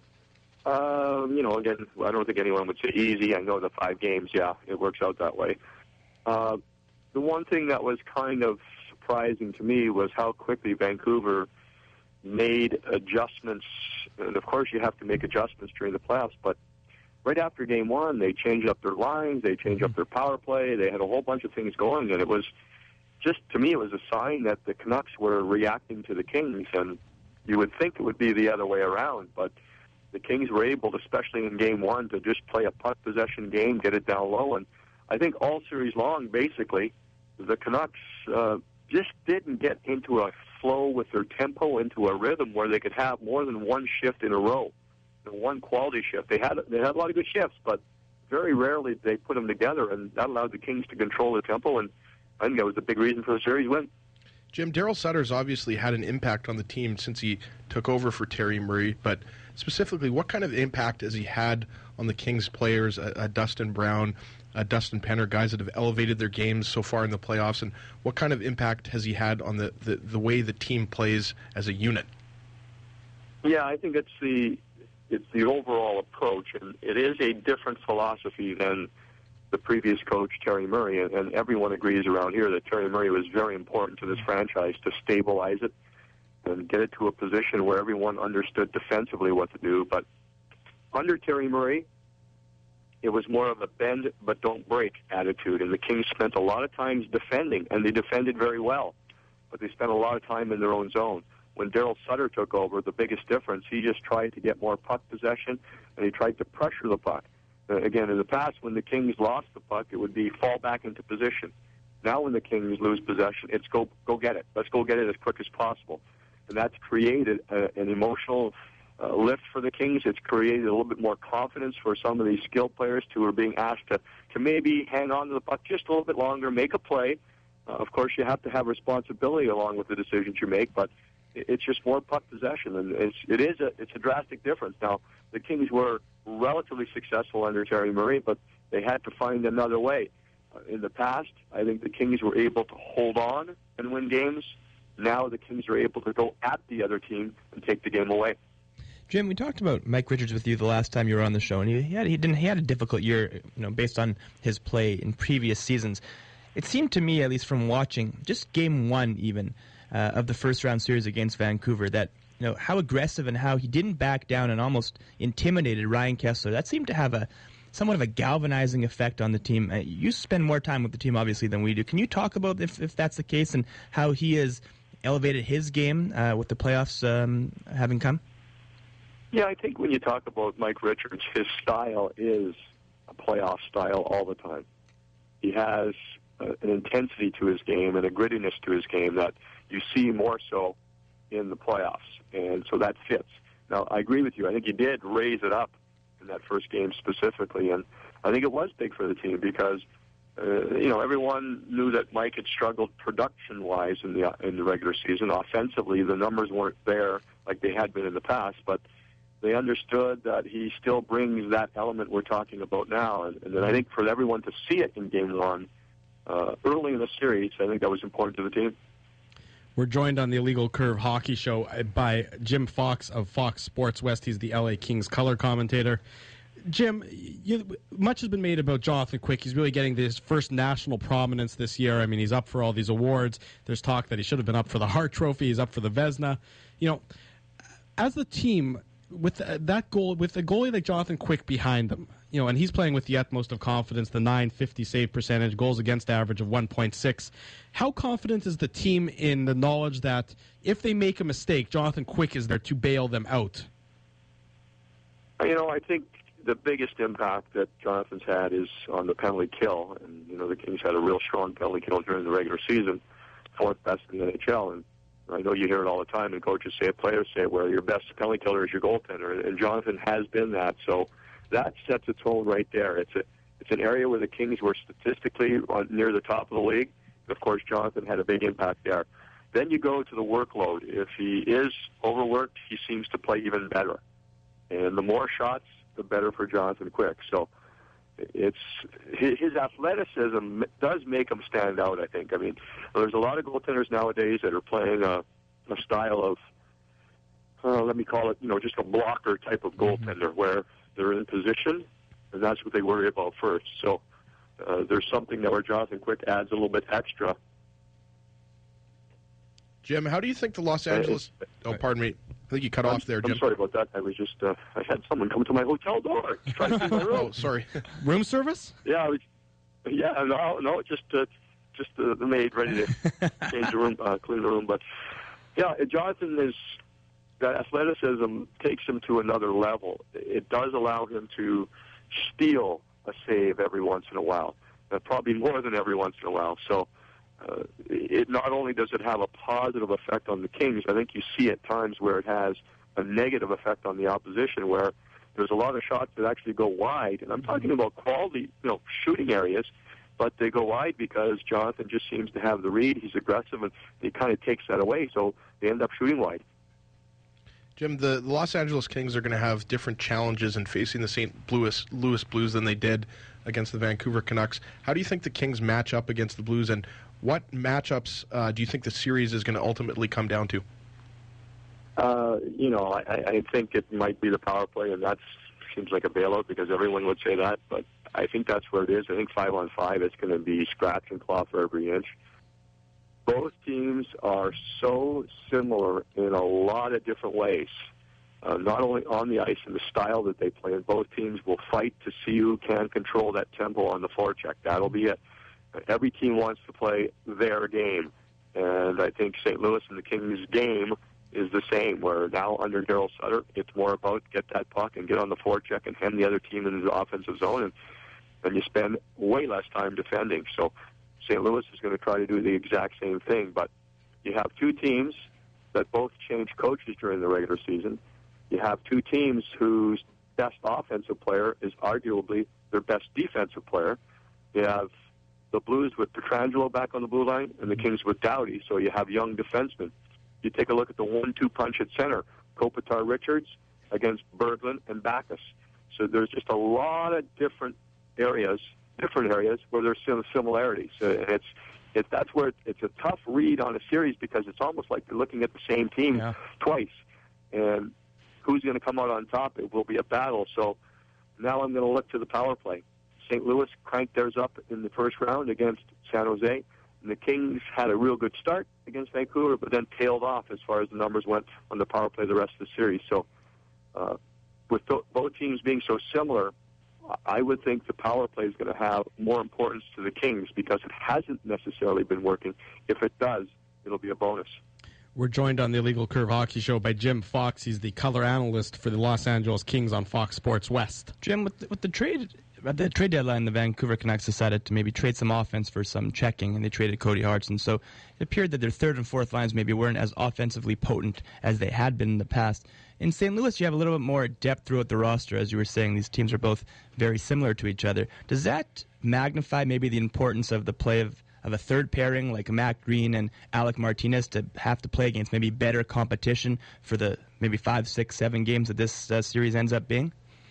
Um, you know, again, I don't think anyone would say easy. I know the five games, yeah, it works out that way. Uh, the one thing that was kind of surprising to me was how quickly Vancouver made adjustments. And, of course, you have to make adjustments during the playoffs, but right after game one, they changed up their lines, they changed up their power play, they had a whole bunch of things going, and it was just, to me, it was a sign that the Canucks were reacting to the Kings, and you would think it would be the other way around, but the Kings were able, especially in game one, to just play a puck possession game, get it down low, and I think all series long, basically, the Canucks uh, just didn't get into a flow with their tempo, into a rhythm where they could have more than one shift in a row, one quality shift. They had they had a lot of good shifts, but very rarely did they put them together, and that allowed the Kings to control the tempo, and I think that was the big reason for the series win. Jim, Daryl Sutter's obviously had an impact on the team since he took over for Terry Murray, but specifically, what kind of impact has he had on the Kings players, uh, uh, Dustin Brown, uh, Dustin Penner, guys that have elevated their games so far in the playoffs, and what kind of impact has he had on the, the, the way the team plays as a unit? Yeah, I think it's the it's the overall approach, and it is a different philosophy than the previous coach, Terry Murray, and, and everyone agrees around here that Terry Murray was very important to this franchise to stabilize it and get it to a position where everyone understood defensively what to do. But under Terry Murray, it was more of a bend but don't break attitude, and the Kings spent a lot of times defending, and they defended very well, but they spent a lot of time in their own zone. When Daryl Sutter took over, the biggest difference, he just tried to get more puck possession, and he tried to pressure the puck. Uh, again, in the past, when the Kings lost the puck, it would be fall back into position. Now when the Kings lose possession, it's go go get it. Let's go get it as quick as possible. And that's created uh, an emotional uh, lift for the Kings. It's created a little bit more confidence for some of these skilled players who are being asked to, to maybe hang on to the puck just a little bit longer, make a play. Uh, of course, you have to have responsibility along with the decisions you make, but it's just more puck possession, and it's, it is a it's a drastic difference. Now, the Kings were relatively successful under Terry Murray, but they had to find another way. Uh, in the past, I think the Kings were able to hold on and win games. Now the Kings are able to go at the other team and take the game away. Jim, we talked about Mike Richards with you the last time you were on the show, and he, he had he didn't he had a difficult year, you know, based on his play in previous seasons. It seemed to me, at least from watching just game one, even uh, of the first round series against Vancouver, that you know how aggressive and how he didn't back down and almost intimidated Ryan Kesler. That seemed to have a somewhat of a galvanizing effect on the team. Uh, you spend more time with the team, obviously, than we do. Can you talk about if if that's the case and how he has elevated his game uh, with the playoffs um, having come? Yeah, I think when you talk about Mike Richards, his style is a playoff style all the time. He has uh, an intensity to his game and a grittiness to his game that you see more so in the playoffs, and so that fits. Now, I agree with you. I think he did raise it up in that first game specifically, and I think it was big for the team because uh, you know everyone knew that Mike had struggled production-wise in the in the regular season. Offensively, the numbers weren't there like they had been in the past, but they understood that he still brings that element we're talking about now. And, and then I think for everyone to see it in game one, uh, early in the series, I think that was important to the team. We're joined on the Illegal Curve Hockey Show by Jim Fox of Fox Sports West. He's the L A Kings color commentator. Jim, you, much has been made about Jonathan Quick. He's really getting this first national prominence this year. I mean, he's up for all these awards. There's talk that he should have been up for the Hart Trophy. He's up for the Vezina. You know, as the team, with that goal, with a goalie like Jonathan Quick behind them, you know, and he's playing with the utmost of confidence, the nine fifty save percentage, goals against average of one point six. How confident is the team in the knowledge that if they make a mistake, Jonathan Quick is there to bail them out? You know, I think the biggest impact that Jonathan's had is on the penalty kill. And, you know, the Kings had a real strong penalty kill during the regular season, fourth best in the N H L. And I know you hear it all the time, and coaches say it, players say it, where your best penalty killer is your goaltender, and Jonathan has been that. So that sets a tone right there. It's a it's an area where the Kings were statistically on, near the top of the league. Of course, Jonathan had a big impact there. Then you go to the workload. If he is overworked, he seems to play even better. And the more shots, the better for Jonathan Quick. So it's his athleticism does make him stand out, I think. I mean, there's a lot of goaltenders nowadays that are playing a, a style of, uh, let me call it, you know, just a blocker type of goaltender, mm-hmm. where they're in position, and that's what they worry about first. So uh, there's something that where Jonathan Quick adds a little bit extra. Jim, how do you think the Los Angeles... Oh, pardon me. I think you cut I'm, off there, Jim. I'm sorry about that. I was just, uh, I had someone come to my hotel door trying to see my room. Oh, sorry. Room service? Yeah, I was, yeah, no, no, just, uh, just uh, the maid ready to change the room, uh, clean the room. But yeah, Jonathan is, that athleticism takes him to another level. It does allow him to steal a save every once in a while, uh, probably more than every once in a while. So uh, it not only does it have a positive effect on the Kings, I think you see at times where it has a negative effect on the opposition, where there's a lot of shots that actually go wide. And I'm talking about quality, you know, shooting areas, but they go wide because Jonathan just seems to have the read. He's aggressive, and he kind of takes that away, so they end up shooting wide. Jim, the Los Angeles Kings are going to have different challenges in facing the Saint Louis, Louis Blues than they did against the Vancouver Canucks. How do you think the Kings match up against the Blues, and what matchups uh, do you think the series is going to ultimately come down to? Uh, you know, I, I think it might be the power play, and that seems like a bailout because everyone would say that, but I think that's where it is. I think five on five, it's going to be scratch and claw for every inch. Both teams are so similar in a lot of different ways, uh, not only on the ice and the style that they play, and both teams will fight to see who can control that tempo on the forecheck. That'll be it. Every team wants to play their game, and I think Saint Louis and the Kings' game is the same, where now under Daryl Sutter, it's more about get that puck and get on the forecheck and hem the other team into the offensive zone, and, and you spend way less time defending. So Saint Louis is going to try to do the exact same thing, but you have two teams that both changed coaches during the regular season. You have two teams whose best offensive player is arguably their best defensive player. You have the Blues with Pietrangelo back on the blue line and the Kings with Doughty, so you have young defensemen. You take a look at the one two punch at center, Kopitar-Richards against Berglund and Backus. So there's just a lot of different areas different areas where there's some similarities. Uh, and it's it, that's where it's a tough read on a series because it's almost like you're looking at the same team yeah. twice. And who's going to come out on top? It will be a battle. So now I'm going to look to the power play. Saint Louis cranked theirs up in the first round against San Jose. And the Kings had a real good start against Vancouver, but then tailed off as far as the numbers went on the power play the rest of the series. So uh, with th- both teams being so similar, I would think the power play is going to have more importance to the Kings because it hasn't necessarily been working. If it does, it'll be a bonus. We're joined on the Illegal Curve Hockey Show by Jim Fox. He's the color analyst for the Los Angeles Kings on Fox Sports West. Jim, with the, with the trade at the trade deadline, the Vancouver Canucks decided to maybe trade some offense for some checking, and they traded Cody Hartson. So it appeared that their third and fourth lines maybe weren't as offensively potent as they had been in the past. In Saint Louis, you have a little bit more depth throughout the roster, as you were saying. These teams are both very similar to each other. Does that magnify maybe the importance of the play of, of a third pairing like Matt Green and Alec Martinez to have to play against maybe better competition for the maybe five, six, seven games that this uh, series ends up being?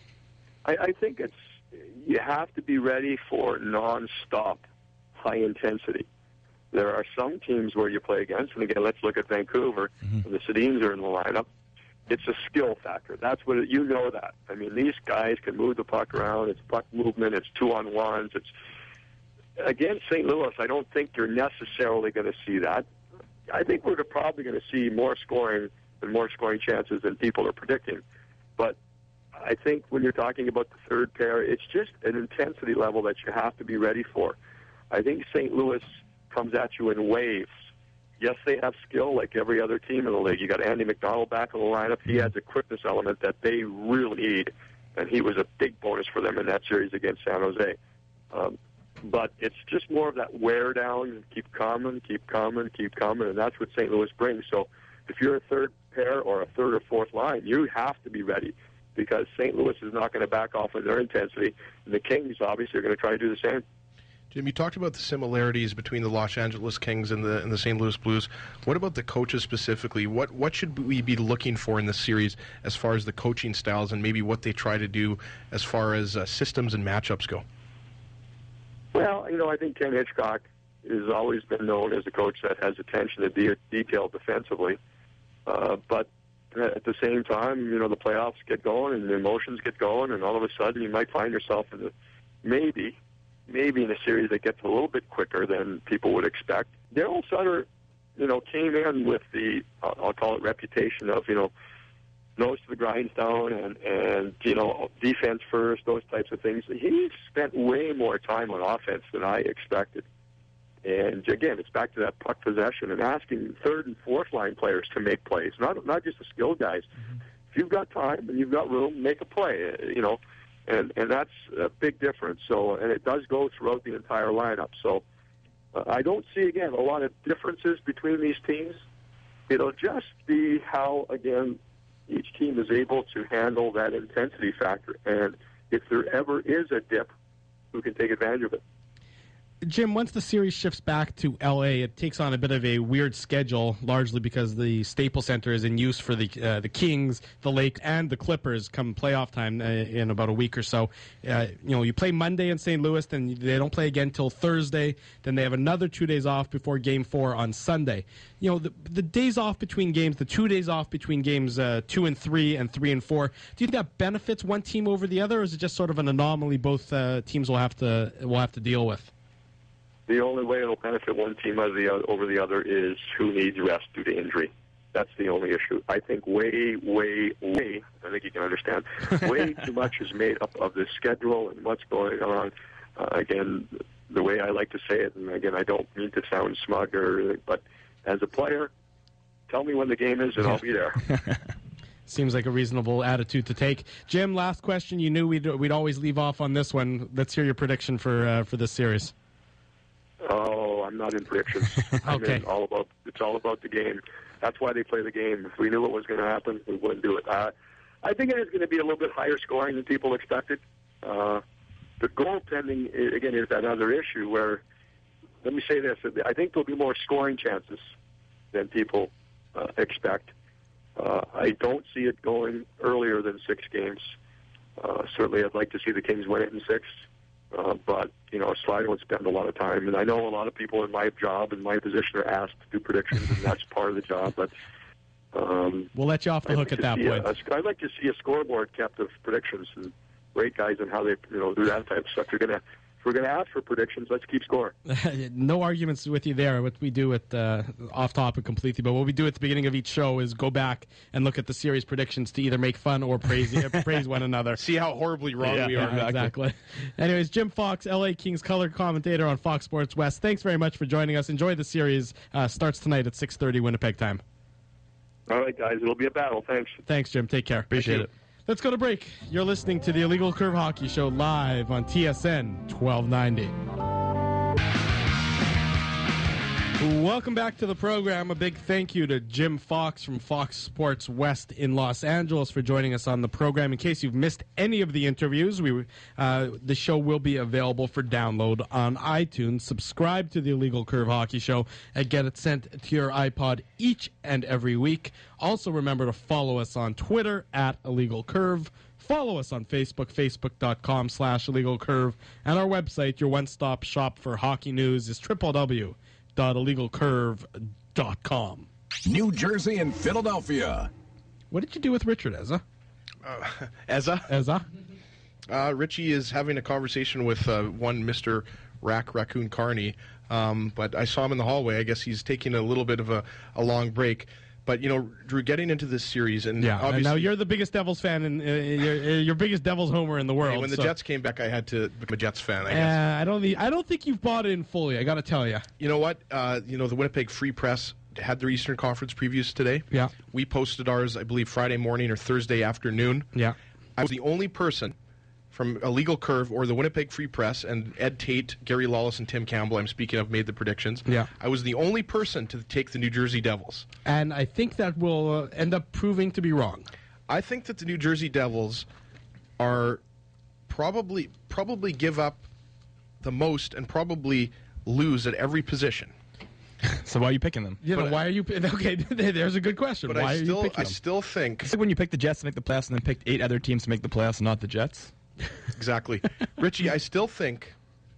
I, I think it's you have to be ready for nonstop high intensity. There are some teams where you play against, and again, let's look at Vancouver. Mm-hmm. When the Sedins are in the lineup, it's a skill factor. That's what it, you know that. I mean, these guys can move the puck around. It's puck movement. It's two-on-ones. It's against Saint Louis, I don't think you're necessarily going to see that. I think we're probably going to see more scoring and more scoring chances than people are predicting. But I think when you're talking about the third pair, it's just an intensity level that you have to be ready for. I think Saint Louis comes at you in waves. Yes, they have skill like every other team in the league. You got Andy McDonald back in the lineup. He has a quickness element that they really need, and he was a big bonus for them in that series against San Jose. Um, but it's just more of that wear down, keep coming, keep coming, keep coming, and that's what Saint Louis brings. So if you're a third pair or a third or fourth line, you have to be ready because Saint Louis is not going to back off on their intensity, and the Kings obviously are going to try to do the same. Jim, you talked about the similarities between the Los Angeles Kings and the and the Saint Louis Blues. What about the coaches specifically? What what should we be looking for in this series as far as the coaching styles and maybe what they try to do as far as uh, systems and matchups go? Well, you know, I think Ken Hitchcock has always been known as a coach that has attention to de- detail defensively. Uh, but at the same time, you know, the playoffs get going and the emotions get going, and all of a sudden you might find yourself in the, maybe, maybe in a series that gets a little bit quicker than people would expect. Daryl Sutter, you know, came in with the, I'll call it reputation of, you know, nose to the grindstone and, and, you know, defense first, those types of things. He spent way more time on offense than I expected. And, again, it's back to that puck possession and asking third and fourth line players to make plays, not not just the skilled guys. Mm-hmm. If you've got time and you've got room, make a play, you know, and, and that's a big difference. So, and it does go throughout the entire lineup. So uh, I don't see, again, a lot of differences between these teams. It'll just be how, again, each team is able to handle that intensity factor. And if there ever is a dip, who can take advantage of it? Jim, once the series shifts back to L A, it takes on a bit of a weird schedule, largely because the Staples Center is in use for the uh, the Kings, the Lake, and the Clippers come playoff time uh, in about a week or so. Uh, you know, you play Monday in Saint Louis, then they don't play again till Thursday. Then they have another two days off before Game Four on Sunday. You know, the, the days off between games, the two days off between games uh, two and three and three and four. Do you think that benefits one team over the other, or is it just sort of an anomaly both uh, teams will have to will have to deal with? The only way it'll benefit one team over the, over the other is who needs rest due to injury. That's the only issue. I think way, way, way, I think you can understand, way too much is made up of the schedule and what's going on. Uh, again, the way I like to say it, and again, I don't mean to sound smug, or, but as a player, tell me when the game is and I'll be there. Seems like a reasonable attitude to take. Jim, last question. You knew we'd, we'd always leave off on this one. Let's hear your prediction for uh, for this series. Oh, I'm not in predictions. I'm okay. in all about, it's all about the game. That's why they play the game. If we knew what was going to happen, we wouldn't do it. Uh, I think it is going to be a little bit higher scoring than people expected. Uh, the goaltending, again, is that other issue where, let me say this, I think there'll be more scoring chances than people uh, expect. Uh, I don't see it going earlier than six games. Uh, certainly I'd like to see the Kings win it in six. Uh, but, you know, so I don't spend a lot of time. And I know a lot of people in my job and my position are asked to do predictions, and that's part of the job. But Um, We'll let you off the I'd hook like at that to see point. A, a, I'd like to see a scoreboard kept of predictions and rate guys and how they, you know, do that type of stuff. You're gonna, if we're gonna ask for predictions, let's keep score. No arguments with you there. What we do at uh, off topic completely, but what we do at the beginning of each show is go back and look at the series predictions to either make fun or praise praise one another. See how horribly wrong Yeah, we are. yeah, exactly. Anyways, Jim Fox, L A Kings color commentator on Fox Sports West. Thanks very much for joining us. Enjoy the series. Uh, starts tonight at six thirty Winnipeg time. All right, guys, it'll be a battle. Thanks. Thanks, Jim. Take care. Appreciate it. Let's go to break. You're listening to the Illegal Curve Hockey Show live on T S N twelve ninety. Welcome back to the program. A big thank you to Jim Fox from Fox Sports West in Los Angeles for joining us on the program. In case you've missed any of the interviews, we uh, the show will be available for download on iTunes. Subscribe to the Illegal Curve Hockey Show and get it sent to your iPod each and every week. Also, remember to follow us on Twitter at Illegal Curve. Follow us on Facebook, facebook.com slash Illegal Curve. And our website, your one-stop shop for hockey news, is w w w dot illegal curve dot com. New Jersey and Philadelphia. What did you do with Richard Eza? Uh, Eza? Eza? Uh, Richie is having a conversation with uh, one Mister Rack Raccoon Carney, um, but I saw him in the hallway. I guess he's taking a little bit of a, a long break. But, you know, Drew, getting into this series, and Yeah, obviously... and now you're the biggest Devils fan, and uh, you're, uh, your biggest Devils homer in the world. Hey, when the so. Jets came back, I had to become a Jets fan, I Uh, guess. I don't think I don't think you've bought in fully. I got to tell you. You know what? Uh, you know, the Winnipeg Free Press had their Eastern Conference previews today. Yeah. We posted ours, I believe, Friday morning or Thursday afternoon. Yeah. I was the only person from Illegal Curve or the Winnipeg Free Press, and Ed Tate, Gary Lawless, and Tim Campbell, I'm speaking of, made the predictions. Yeah. I was the only person to take the New Jersey Devils. And I think that will uh, end up proving to be wrong. I think that the New Jersey Devils are probably probably give up the most and probably lose at every position. So why are you picking them? You know, But- why are you... Okay, there's a good question. But why I are still you picking I them? still think It's like when you picked the Jets to make the playoffs and then picked eight other teams to make the playoffs and not the Jets. exactly. Richie, I still think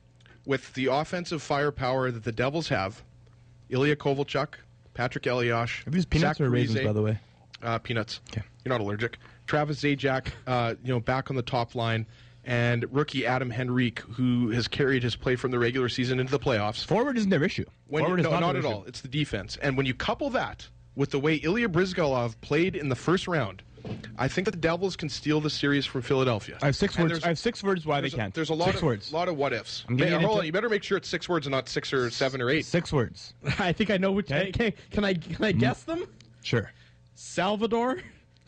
with the offensive firepower that the Devils have, Ilya Kovalchuk, Patrick Eliash, Are these peanuts Zach or raisins, Parise, by the way? Uh, peanuts. Okay. You're not allergic. Travis Zajac, uh, you know, back on the top line, and rookie Adam Henrique, who has carried his play from the regular season into the playoffs. Forward isn't their issue. When Forward you, is no, not their at issue. all. It's the defense. And when you couple that with the way Ilya Bryzgalov played in the first round, I think that the Devils can steal the series from Philadelphia. I have six And words. there's- I have six words why they there's a- can't. There's a lot six of words. lot of what ifs. I'm getting Hey, hold into- on, you better make sure it's six words and not six or seven or eight. Six words. I think I know which... Okay. Can, can I, can I guess them? Sure. Salvador,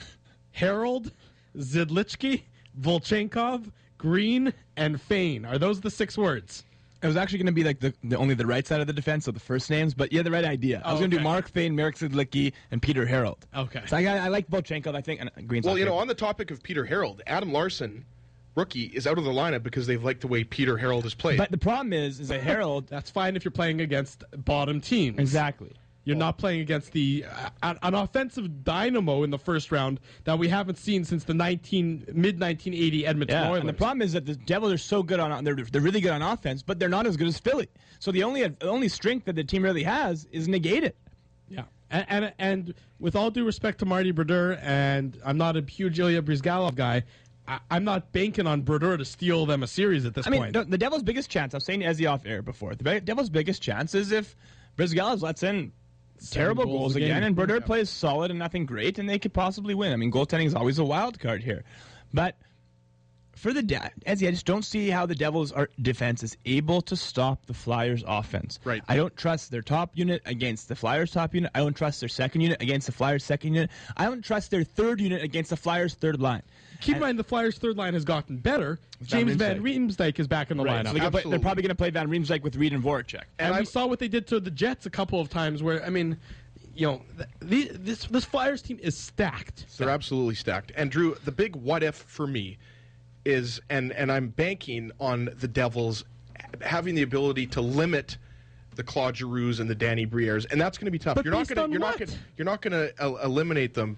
Harold, Zidlichky, Volchenkov, Green, and Fane. Are those the six words? It was actually going to be like the, the only the right side of the defense, so the first names. But you had the right idea. I was Oh, going to okay. do Mark Fane, Merrick Sidlicki, and Peter Harold. Okay. So I, I like Volchenkov, I think, and Green's Well, not you know, great. on the topic of Peter Harold, Adam Larson, rookie, is out of the lineup because they've liked the way Peter Harold has played. But the problem is, is that Harold. That's fine if you're playing against bottom teams. Exactly. You're not playing against the uh, an offensive dynamo in the first round that we haven't seen since the nineteen mid nineteen eighty Edmonton Yeah, Oilers. and the problem is that the Devils are so good on they're they're really good on offense, but they're not as good as Philly. So the only the only strength that the team really has is negated. Yeah, and, and and with all due respect to Marty Brodeur, and I'm not a huge Ilya Bryzgalov guy, I, I'm not banking on Brodeur to steal them a series at this I mean, point. the, the Devils' biggest chance. I was saying to Ezzy off air before. The Be- Devils' biggest chance is if Bryzgalov lets in terrible goals goals a again, game. and Brodeur plays solid and nothing great, and they could possibly win. I mean, goaltending is always a wild card here, but for the De- Ezzy, I just don't see how the Devils' are, defense is able to stop the Flyers' offense. Right. I don't trust their top unit against the Flyers' top unit. I don't trust their second unit against the Flyers' second unit. I don't trust their third unit against the Flyers' third line. Keep in mind the Flyers' third line has gotten better. Van James Van Riemsdyk. Riemsdyk is back in the Right, lineup. so they can play, they're Absolutely. probably going to play Van Riemsdyk with Reed and Voracek. And, And we I'm- saw what they did to the Jets a couple of times where, I mean, you know, th- the, this this Flyers team is stacked. They're absolutely stacked. And Drew, the big what if for me is, and and I'm banking on the Devils having the ability to limit the Claude Giroux and the Danny Brières, and that's going to be tough. But you're not based going on to you're not what? going you're not going to el- eliminate them.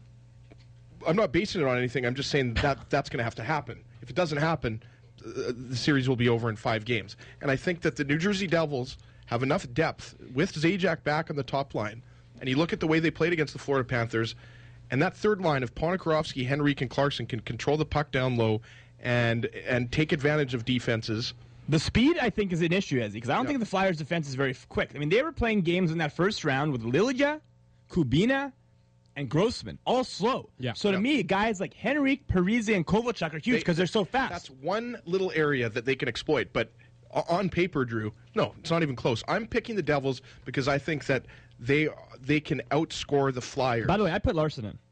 I'm not basing it on anything. I'm just saying that that's going to have to happen. If it doesn't happen, uh, the series will be over in five games. And I think that the New Jersey Devils have enough depth with Zajac back on the top line and you look at the way they played against the Florida Panthers, and that third line of Ponikarovsky, Henrique, and Clarkson can control the puck down low and and take advantage of defenses. The speed, I think, is an issue, Ezzy, because I don't Yeah. think the Flyers' defense is very f- quick. I mean, they were playing games in that first round with Liljegren, Kubina, and Grossman, all slow. Yeah. So to Yeah. me, guys like Henrique, Parise, and Kovalchuk are huge because they, are so fast. That's one little area that they can exploit, but o- on paper, Drew, no, it's not even close. I'm picking the Devils because I think that they they can outscore the Flyers. By the way, I put Larson in.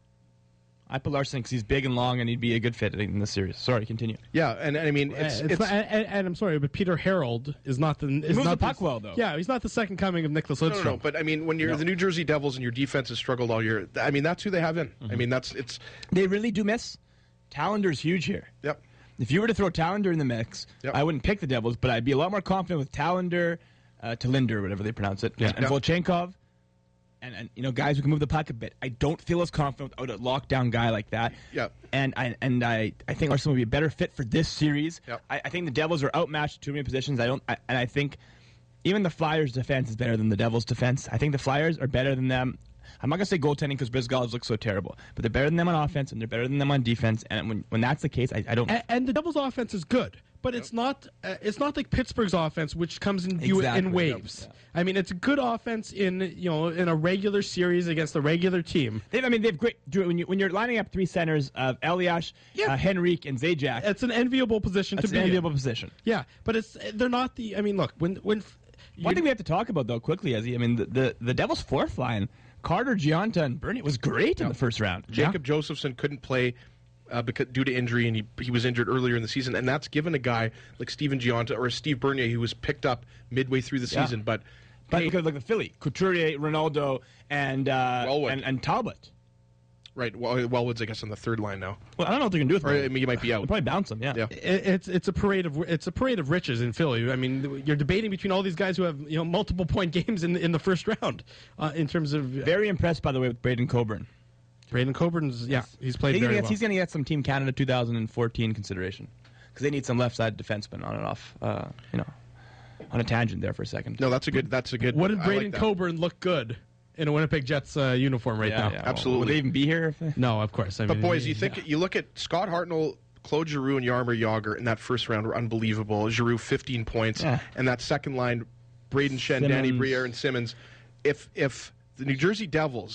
I put Larson because he's big and long, and he'd be a good fit in this series. Sorry, continue. Yeah, and, and I mean, it's, It's it's, not- and, and I'm sorry, but Peter Harold is not the. Is moves not the puck well, though. Yeah, he's not the second coming of Nicholas no, Lidstrom. no, no, but I mean, when you're the New Jersey Devils and your defense has struggled all year, I mean, that's who they have in. Mm-hmm. I mean, that's it's. They really do miss. Talonder's huge here. Yep. If you were to throw Tallender in the mix, Yep. I wouldn't pick the Devils, but I'd be a lot more confident with Tallender, uh, Talinder, whatever they pronounce it, and, and Yep. Volchenkov, and, and you know guys who can move the puck a bit. I don't feel as confident without a lockdown guy like that. Yep. And I and I, I think Larson would be a better fit for this series. Yep. I, I think the Devils are outmatched in too many positions. I don't, I, and I think even the Flyers' defense is better than the Devils' defense. I think the Flyers are better than them. I'm not going to say goaltending because Brizgalov looks so terrible, but they're better than them on offense and they're better than them on defense. And when when that's the case, I, I don't. And, and the Devils' offense is good, but it's not. Uh, it's not like Pittsburgh's offense, which comes in you Exactly. in waves. I mean, it's a good offense in you know in a regular series against a regular team. They've, I mean, they've great. Drew, when, you, when you're lining up three centers of Elias, Yeah. uh, Henrique, and Zajac, It's an enviable position that's to an be enviable in. position. Yeah, but it's they're not the. I mean, look when when. One you- thing we have to talk about, though, quickly, Ezzy, I mean, the, the, the Devils' fourth line, Carter, Giunta, and Bernie was great in the first round. Jacob Josephson couldn't play uh, because due to injury, and he he was injured earlier in the season, and that's given a guy like Steven Giunta or Steve Bernier who was picked up midway through the Yeah. season, but. But hey, because of like the Philly, Couturier, Ronaldo, and uh, Wellwood. and, and Talbot. right, well, Wellwood's I guess on the third line now, Well, I don't know what they're gonna do with or him. I mean, he might be They'll out. probably bounce him. Yeah. Yeah. It- It's it's a parade of it's a parade of riches in Philly. I mean, you're debating between all these guys who have you know multiple point games in in the first round uh, in terms of Very impressed, by the way, with Braden Coburn. Braden Coburn's. Yeah, he's played He's very gonna, well. he's going to get some Team Canada two thousand fourteen consideration because they need some left side defensemen on and off. Uh, you know, on a tangent there for a second. No, that's a good. That's a good. Wouldn't I Braden like that. Coburn look good in a Winnipeg Jets uh, uniform right yeah, now? yeah. Well, Absolutely. would they even be here? If they... No, of course. I But mean, boys, you think you look at Scott Hartnell, Claude Giroux, and Jaromir Jagr in that first round were unbelievable. Giroux fifteen points, Yeah. and that second line, Braden Shen, Danny Simmons. Briere, and Simmons. If if the New Jersey Devils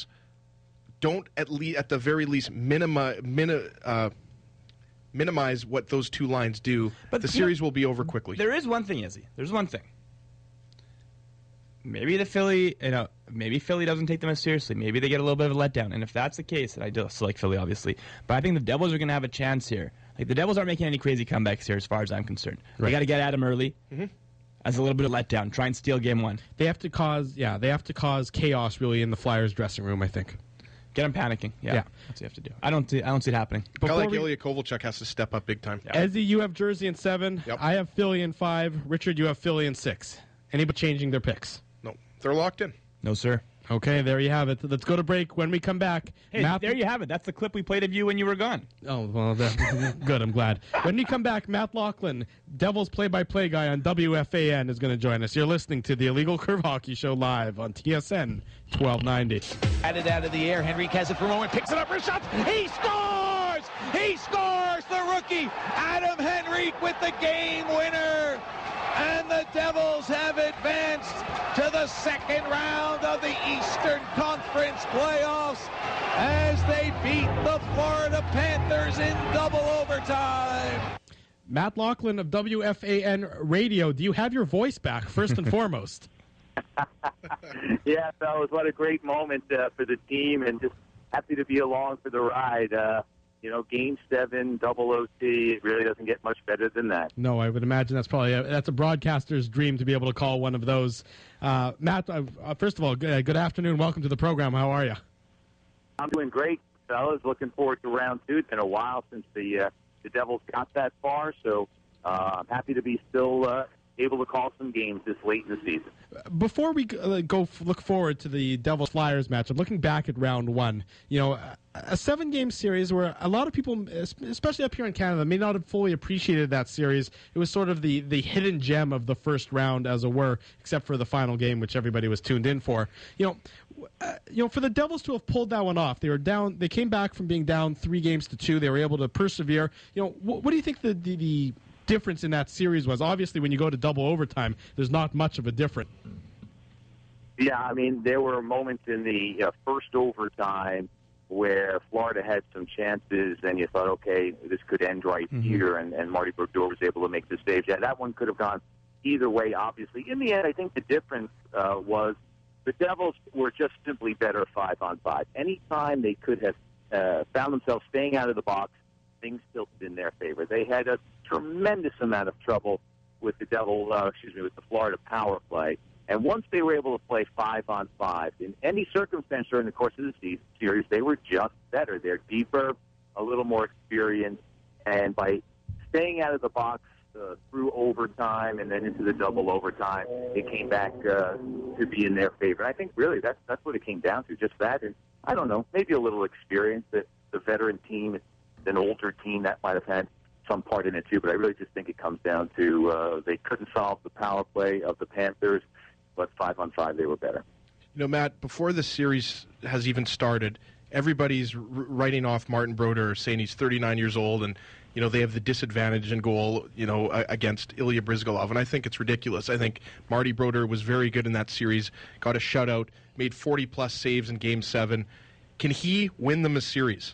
don't at least at the very least minima, mini, uh, minimize what those two lines do, But the you know, series will be over quickly. There is one thing, Izzy. There's one thing. Maybe the Philly, you know, maybe Philly doesn't take them as seriously. Maybe they get a little bit of a letdown. And if that's the case, and I do still like Philly, obviously, but I think the Devils are going to have a chance here. Like the Devils aren't making any crazy comebacks here, as far as I'm concerned. They got to get at them early as a little bit of letdown. Try and steal game one. they have to cause yeah they have to cause chaos really in the Flyers dressing room. I think. Get them panicking. Yeah, Yeah. that's what you have to do. I don't see. I don't see it happening. I like Before we- Ilya Kovalchuk has to step up big time. Ezzy, you have Jersey in seven. Yep. I have Philly in five. Richard, you have Philly in six. Anybody changing their picks? No, they're locked in. No, sir. Okay, there you have it. Let's go to break. When we come back, Hey, Matt. there you have it. That's the clip we played of you when you were gone. Oh, well, that, good. I'm glad. When we come back, Matt Laughlin, Devils play-by-play guy on W F A N, is going to join us. You're listening to the Illegal Curve Hockey Show live on T S N twelve ninety. Batted out of the air. Henrique has it for a moment, picks it up for a shot. He scores! He scores! The rookie, Adam Henrique, with the game winner. And the Devils have advanced to the second round of the Eastern Conference playoffs as they beat the Florida Panthers in double overtime. Matt Laughlin of W F A N Radio. Do you have your voice back, first and foremost? Yeah, fellas, what a great moment uh, for the team, and just happy to be along for the ride. Uh, you know, Game Seven, double O T. It really doesn't get much better than that. No, I would imagine that's probably a, that's a broadcaster's dream to be able to call one of those. Uh, Matt, uh, uh, first of all, good, uh, good afternoon. Welcome to the program. How are you? I'm doing great, fellas. Looking forward to round two. It's been a while since the uh, the Devils got that far, so uh, I'm happy to be still uh, able to call some games this late in the season. Before we uh, go f- look forward to the Devils Flyers match, I'm looking back at round one. You know, a, a seven-game series where a lot of people, especially up here in Canada, may not have fully appreciated that series. It was sort of the, the hidden gem of the first round, as it were, except for the final game, which everybody was tuned in for. You know, uh, you know, for the Devils to have pulled that one off, they were down. They came back from being down three games to two. They were able to persevere. You know, wh- what do you think the the, the difference in that series was? Obviously, when you go to double overtime, there's not much of a difference. Yeah, I mean, there were moments in the uh, first overtime where Florida had some chances, and you thought, okay, this could end right mm-hmm. here, and, and Marty Brodeur was able to make the save. Yeah, that one could have gone either way, obviously. In the end, I think the difference uh, was the Devils were just simply better five on five. Anytime they could have uh, found themselves staying out of the box, things tilted in their favor. They had a tremendous amount of trouble with the Devil, uh, excuse me, with the Florida power play. And once they were able to play five on five, in any circumstance during the course of the series, they were just better. They're deeper, a little more experienced, and by staying out of the box uh, through overtime and then into the double overtime, it came back uh, to be in their favor. And I think really that's that's what it came down to, just that. And I don't know, maybe a little experience that the veteran team, an older team, that might have had some part in it too. But I really just think it comes down to uh, they couldn't solve the power play of the Panthers, but five on five they were better. You know, Matt, before the series has even started, everybody's r- writing off Martin Brodeur, saying he's thirty-nine years old, and you know they have the disadvantage in goal, you know, against Ilya Bryzgalov, and I think it's ridiculous. I think Marty Brodeur was very good in that series, got a shutout, made forty plus saves in Game Seven. Can he win them a series?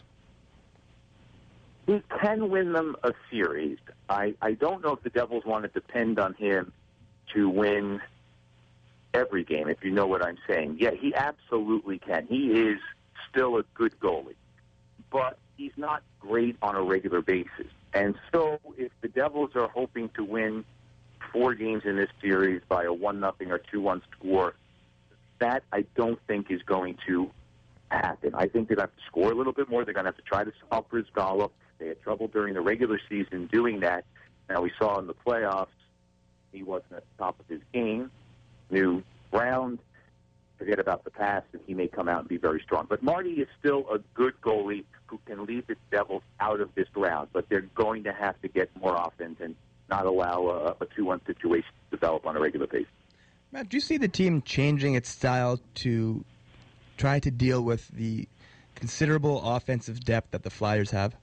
He can win them a series. I, I don't know if the Devils want to depend on him to win every game, if you know what I'm saying. Yeah, he absolutely can. He is still a good goalie, but he's not great on a regular basis. And so if the Devils are hoping to win four games in this series by a one nothing or two one score, that I don't think is going to happen. I think they're going to have to score a little bit more. They're going to have to try to stop Bryzgalov. They had trouble during the regular season doing that. Now, we saw in the playoffs he wasn't at the top of his game. New round, forget about the past, and he may come out and be very strong. But Marty is still a good goalie who can lead the Devils out of this round, but they're going to have to get more offense and not allow a, a two one situation to develop on a regular basis. Matt, do you see the team changing its style to try to deal with the considerable offensive depth that the Flyers have?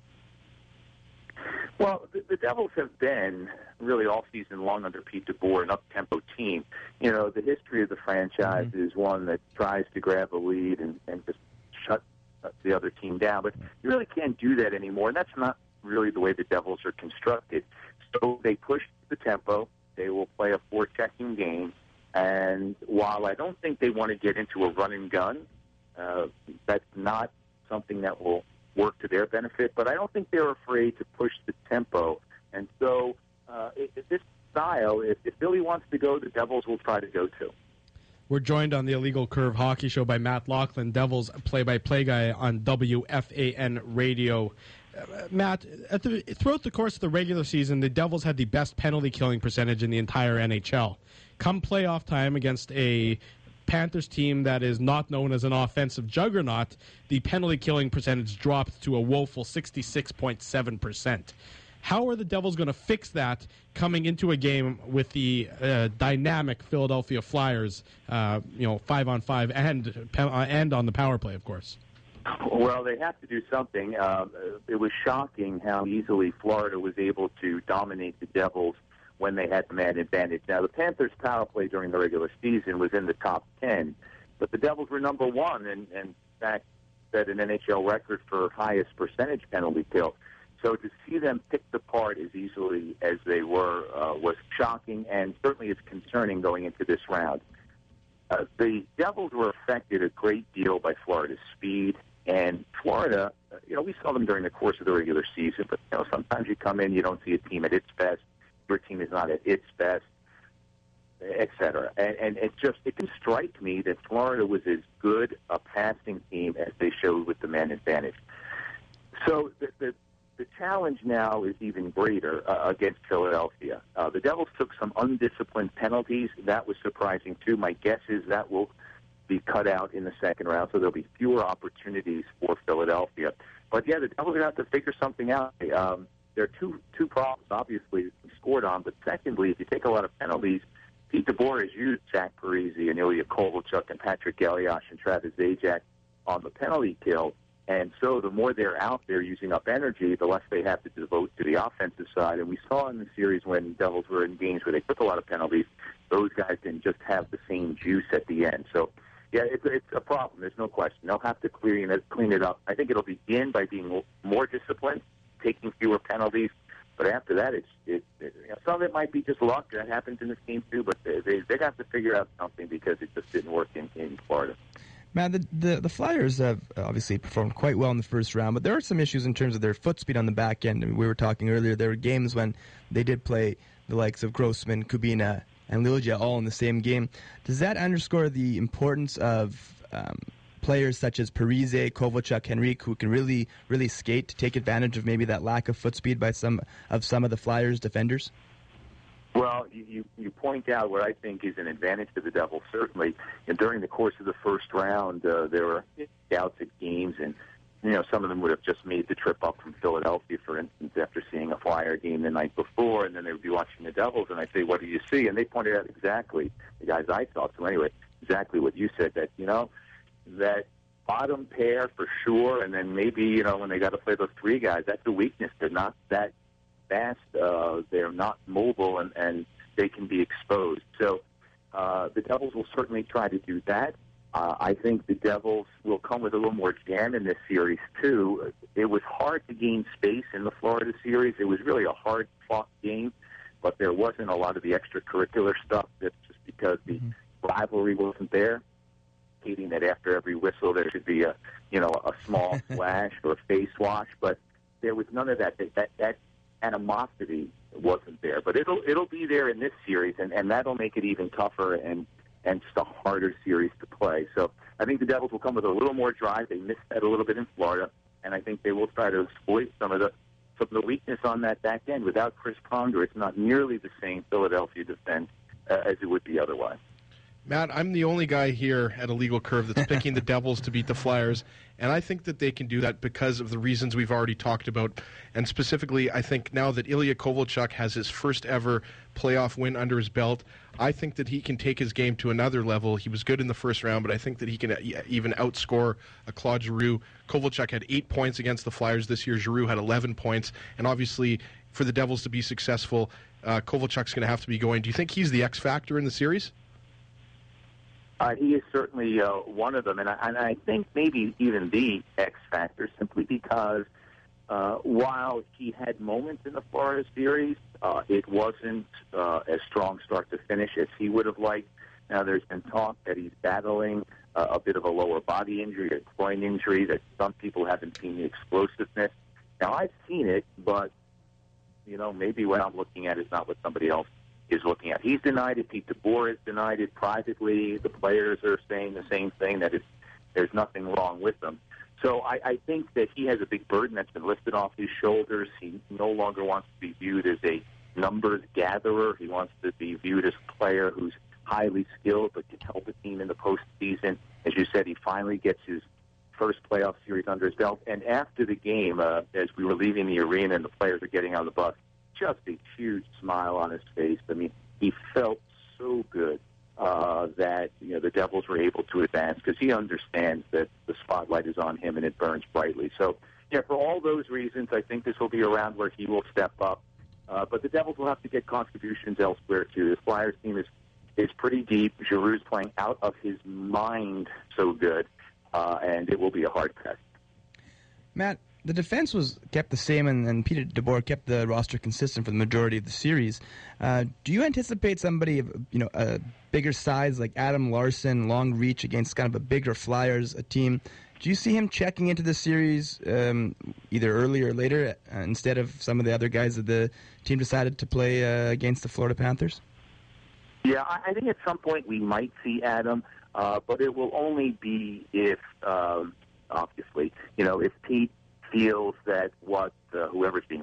Well, the, the Devils have been really all season long under Pete DeBoer an up-tempo team. You know, the history of the franchise mm-hmm. is one that tries to grab a lead and, and just shut the other team down. But you really can't do that anymore, and that's not really the way the Devils are constructed. So they push the tempo. They will play a four-checking game. And while I don't think they want to get into a run and gun, uh, that's not something that will work to their benefit, but I don't think they're afraid to push the tempo. And so uh, if, if this style, if, if Billy wants to go, the Devils will try to go too. We're joined on the Illegal Curve Hockey Show by Matt Loughlin, Devils play-by-play guy on W F A N Radio. Uh, Matt, at the, throughout the course of the regular season, the Devils had the best penalty killing percentage in the entire N H L. Come playoff time against a Panthers team that is not known as an offensive juggernaut, the penalty killing percentage dropped to a woeful sixty-six point seven percent. How are the Devils going to fix that coming into a game with the uh, dynamic Philadelphia Flyers, uh, you know, five on five and uh, and on the power play, of course? Well, they have to do something. Uh, it was shocking how easily Florida was able to dominate the Devils when they had the man advantage. Now, the Panthers' power play during the regular season was in the top ten, but the Devils were number one and, and in fact, set an N H L record for highest percentage penalty kill. So to see them picked apart as easily as they were uh, was shocking and certainly is concerning going into this round. Uh, the Devils were affected a great deal by Florida's speed, and Florida, uh, you know, we saw them during the course of the regular season, but you know, sometimes you come in, you don't see a team at its best. Your team is not at its best, et cetera. And, and it just it can strike me that Florida was as good a passing team as they showed with the man advantage. So the, the, the challenge now is even greater uh, against Philadelphia. Uh, the Devils took some undisciplined penalties. That was surprising, too. My guess is that will be cut out in the second round, so there'll be fewer opportunities for Philadelphia. But, yeah, the Devils are going to have to figure something out. Um, there are two two problems, obviously, that we scored on. But secondly, if you take a lot of penalties, Pete DeBoer has used Zach Parise and Ilya Kovalchuk and Patrick Elias and Travis Zajac on the penalty kill. And so the more they're out there using up energy, the less they have to devote to the offensive side. And we saw in the series when Devils were in games where they took a lot of penalties, those guys didn't just have the same juice at the end. So, yeah, it's, it's a problem. There's no question. They'll have to clean it, clean it up. I think it'll begin by being more disciplined, taking fewer penalties. But after that, it's it, it, you know, some of it might be just luck. That happens in this game, too. But they, they, they have to figure out something because it just didn't work in, in Florida. Man, the, the the Flyers have obviously performed quite well in the first round, but there are some issues in terms of their foot speed on the back end. I mean, we were talking earlier, there were games when they did play the likes of Grossman, Kubina, and Liljegren all in the same game. Does that underscore the importance of um, players such as Parise, Kovalchuk, Henrique, who can really, really skate to take advantage of maybe that lack of foot speed by some of some of the Flyers' defenders? Well, you, you point out what I think is an advantage to the Devils, certainly. And during the course of the first round, uh, there were scouts at games, and you know some of them would have just made the trip up from Philadelphia, for instance, after seeing a Flyer game the night before, and then they would be watching the Devils, and I'd say, what do you see? And they pointed out exactly, the guys I talked to anyway, exactly what you said, that, you know, that bottom pair for sure, and then maybe, you know, when they got to play those three guys, that's a weakness. They're not that fast, uh, they're not mobile, and, and they can be exposed. So uh, the Devils will certainly try to do that. Uh, I think the Devils will come with a little more jam in this series, too. It was hard to gain space in the Florida series. It was really a hard-fought game, but there wasn't a lot of the extracurricular stuff. That's just because the mm-hmm. rivalry wasn't there. Hating that after every whistle there should be a, you know, a small splash or a face wash, but there was none of that. That, that, that animosity wasn't there, but it'll it'll be there in this series, and, and that'll make it even tougher and and just a harder series to play. So I think the Devils will come with a little more drive. They missed that a little bit in Florida, and I think they will try to exploit some of the some of the weakness on that back end. Without Chris Pronger, it's not nearly the same Philadelphia defense uh, as it would be otherwise. Matt, I'm the only guy here at Illegal Curve that's picking the Devils to beat the Flyers, and I think that they can do that because of the reasons we've already talked about. And specifically, I think now that Ilya Kovalchuk has his first ever playoff win under his belt, I think that he can take his game to another level. He was good in the first round, but I think that he can even outscore a Claude Giroux. Kovalchuk had eight points against the Flyers this year. Giroux had eleven points. And obviously, for the Devils to be successful, uh, Kovalchuk's going to have to be going. Do you think he's the X factor in the series? Uh, he is certainly uh, one of them, and I, and I think maybe even the X factor, simply because uh, while he had moments in the Florida series, uh, it wasn't uh, as strong start to finish as he would have liked. Now, there's been talk that he's battling uh, a bit of a lower body injury, a groin injury, that some people haven't seen the explosiveness. Now, I've seen it, but, you know, maybe what I'm looking at is not what somebody else is looking at. He's denied it. Pete DeBoer has denied it privately. The players are saying the same thing, that it's, there's nothing wrong with them. So I, I think that he has a big burden that's been lifted off his shoulders. He no longer wants to be viewed as a numbers gatherer. He wants to be viewed as a player who's highly skilled but can help the team in the postseason. As you said, he finally gets his first playoff series under his belt. And after the game, uh, as we were leaving the arena and the players were getting on the bus, just a huge smile on his face. I mean, he felt so good uh, that you know the Devils were able to advance because he understands that the spotlight is on him and it burns brightly. So, yeah, for all those reasons, I think this will be a round where he will step up. Uh, but the Devils will have to get contributions elsewhere too. The Flyers team is is pretty deep. Giroux's playing out of his mind so good, uh, and it will be a hard test. Matt, the defense was kept the same, and, and Peter DeBoer kept the roster consistent for the majority of the series. Uh, do you anticipate somebody of you know a bigger size like Adam Larson, long reach against kind of a bigger Flyers a team? Do you see him checking into the series um, either early or later uh, instead of some of the other guys that the team decided to play uh, against the Florida Panthers? Yeah, I think at some point we might see Adam, uh, but it will only be if, um, obviously, you know, if Pete feels that what uh, whoever's being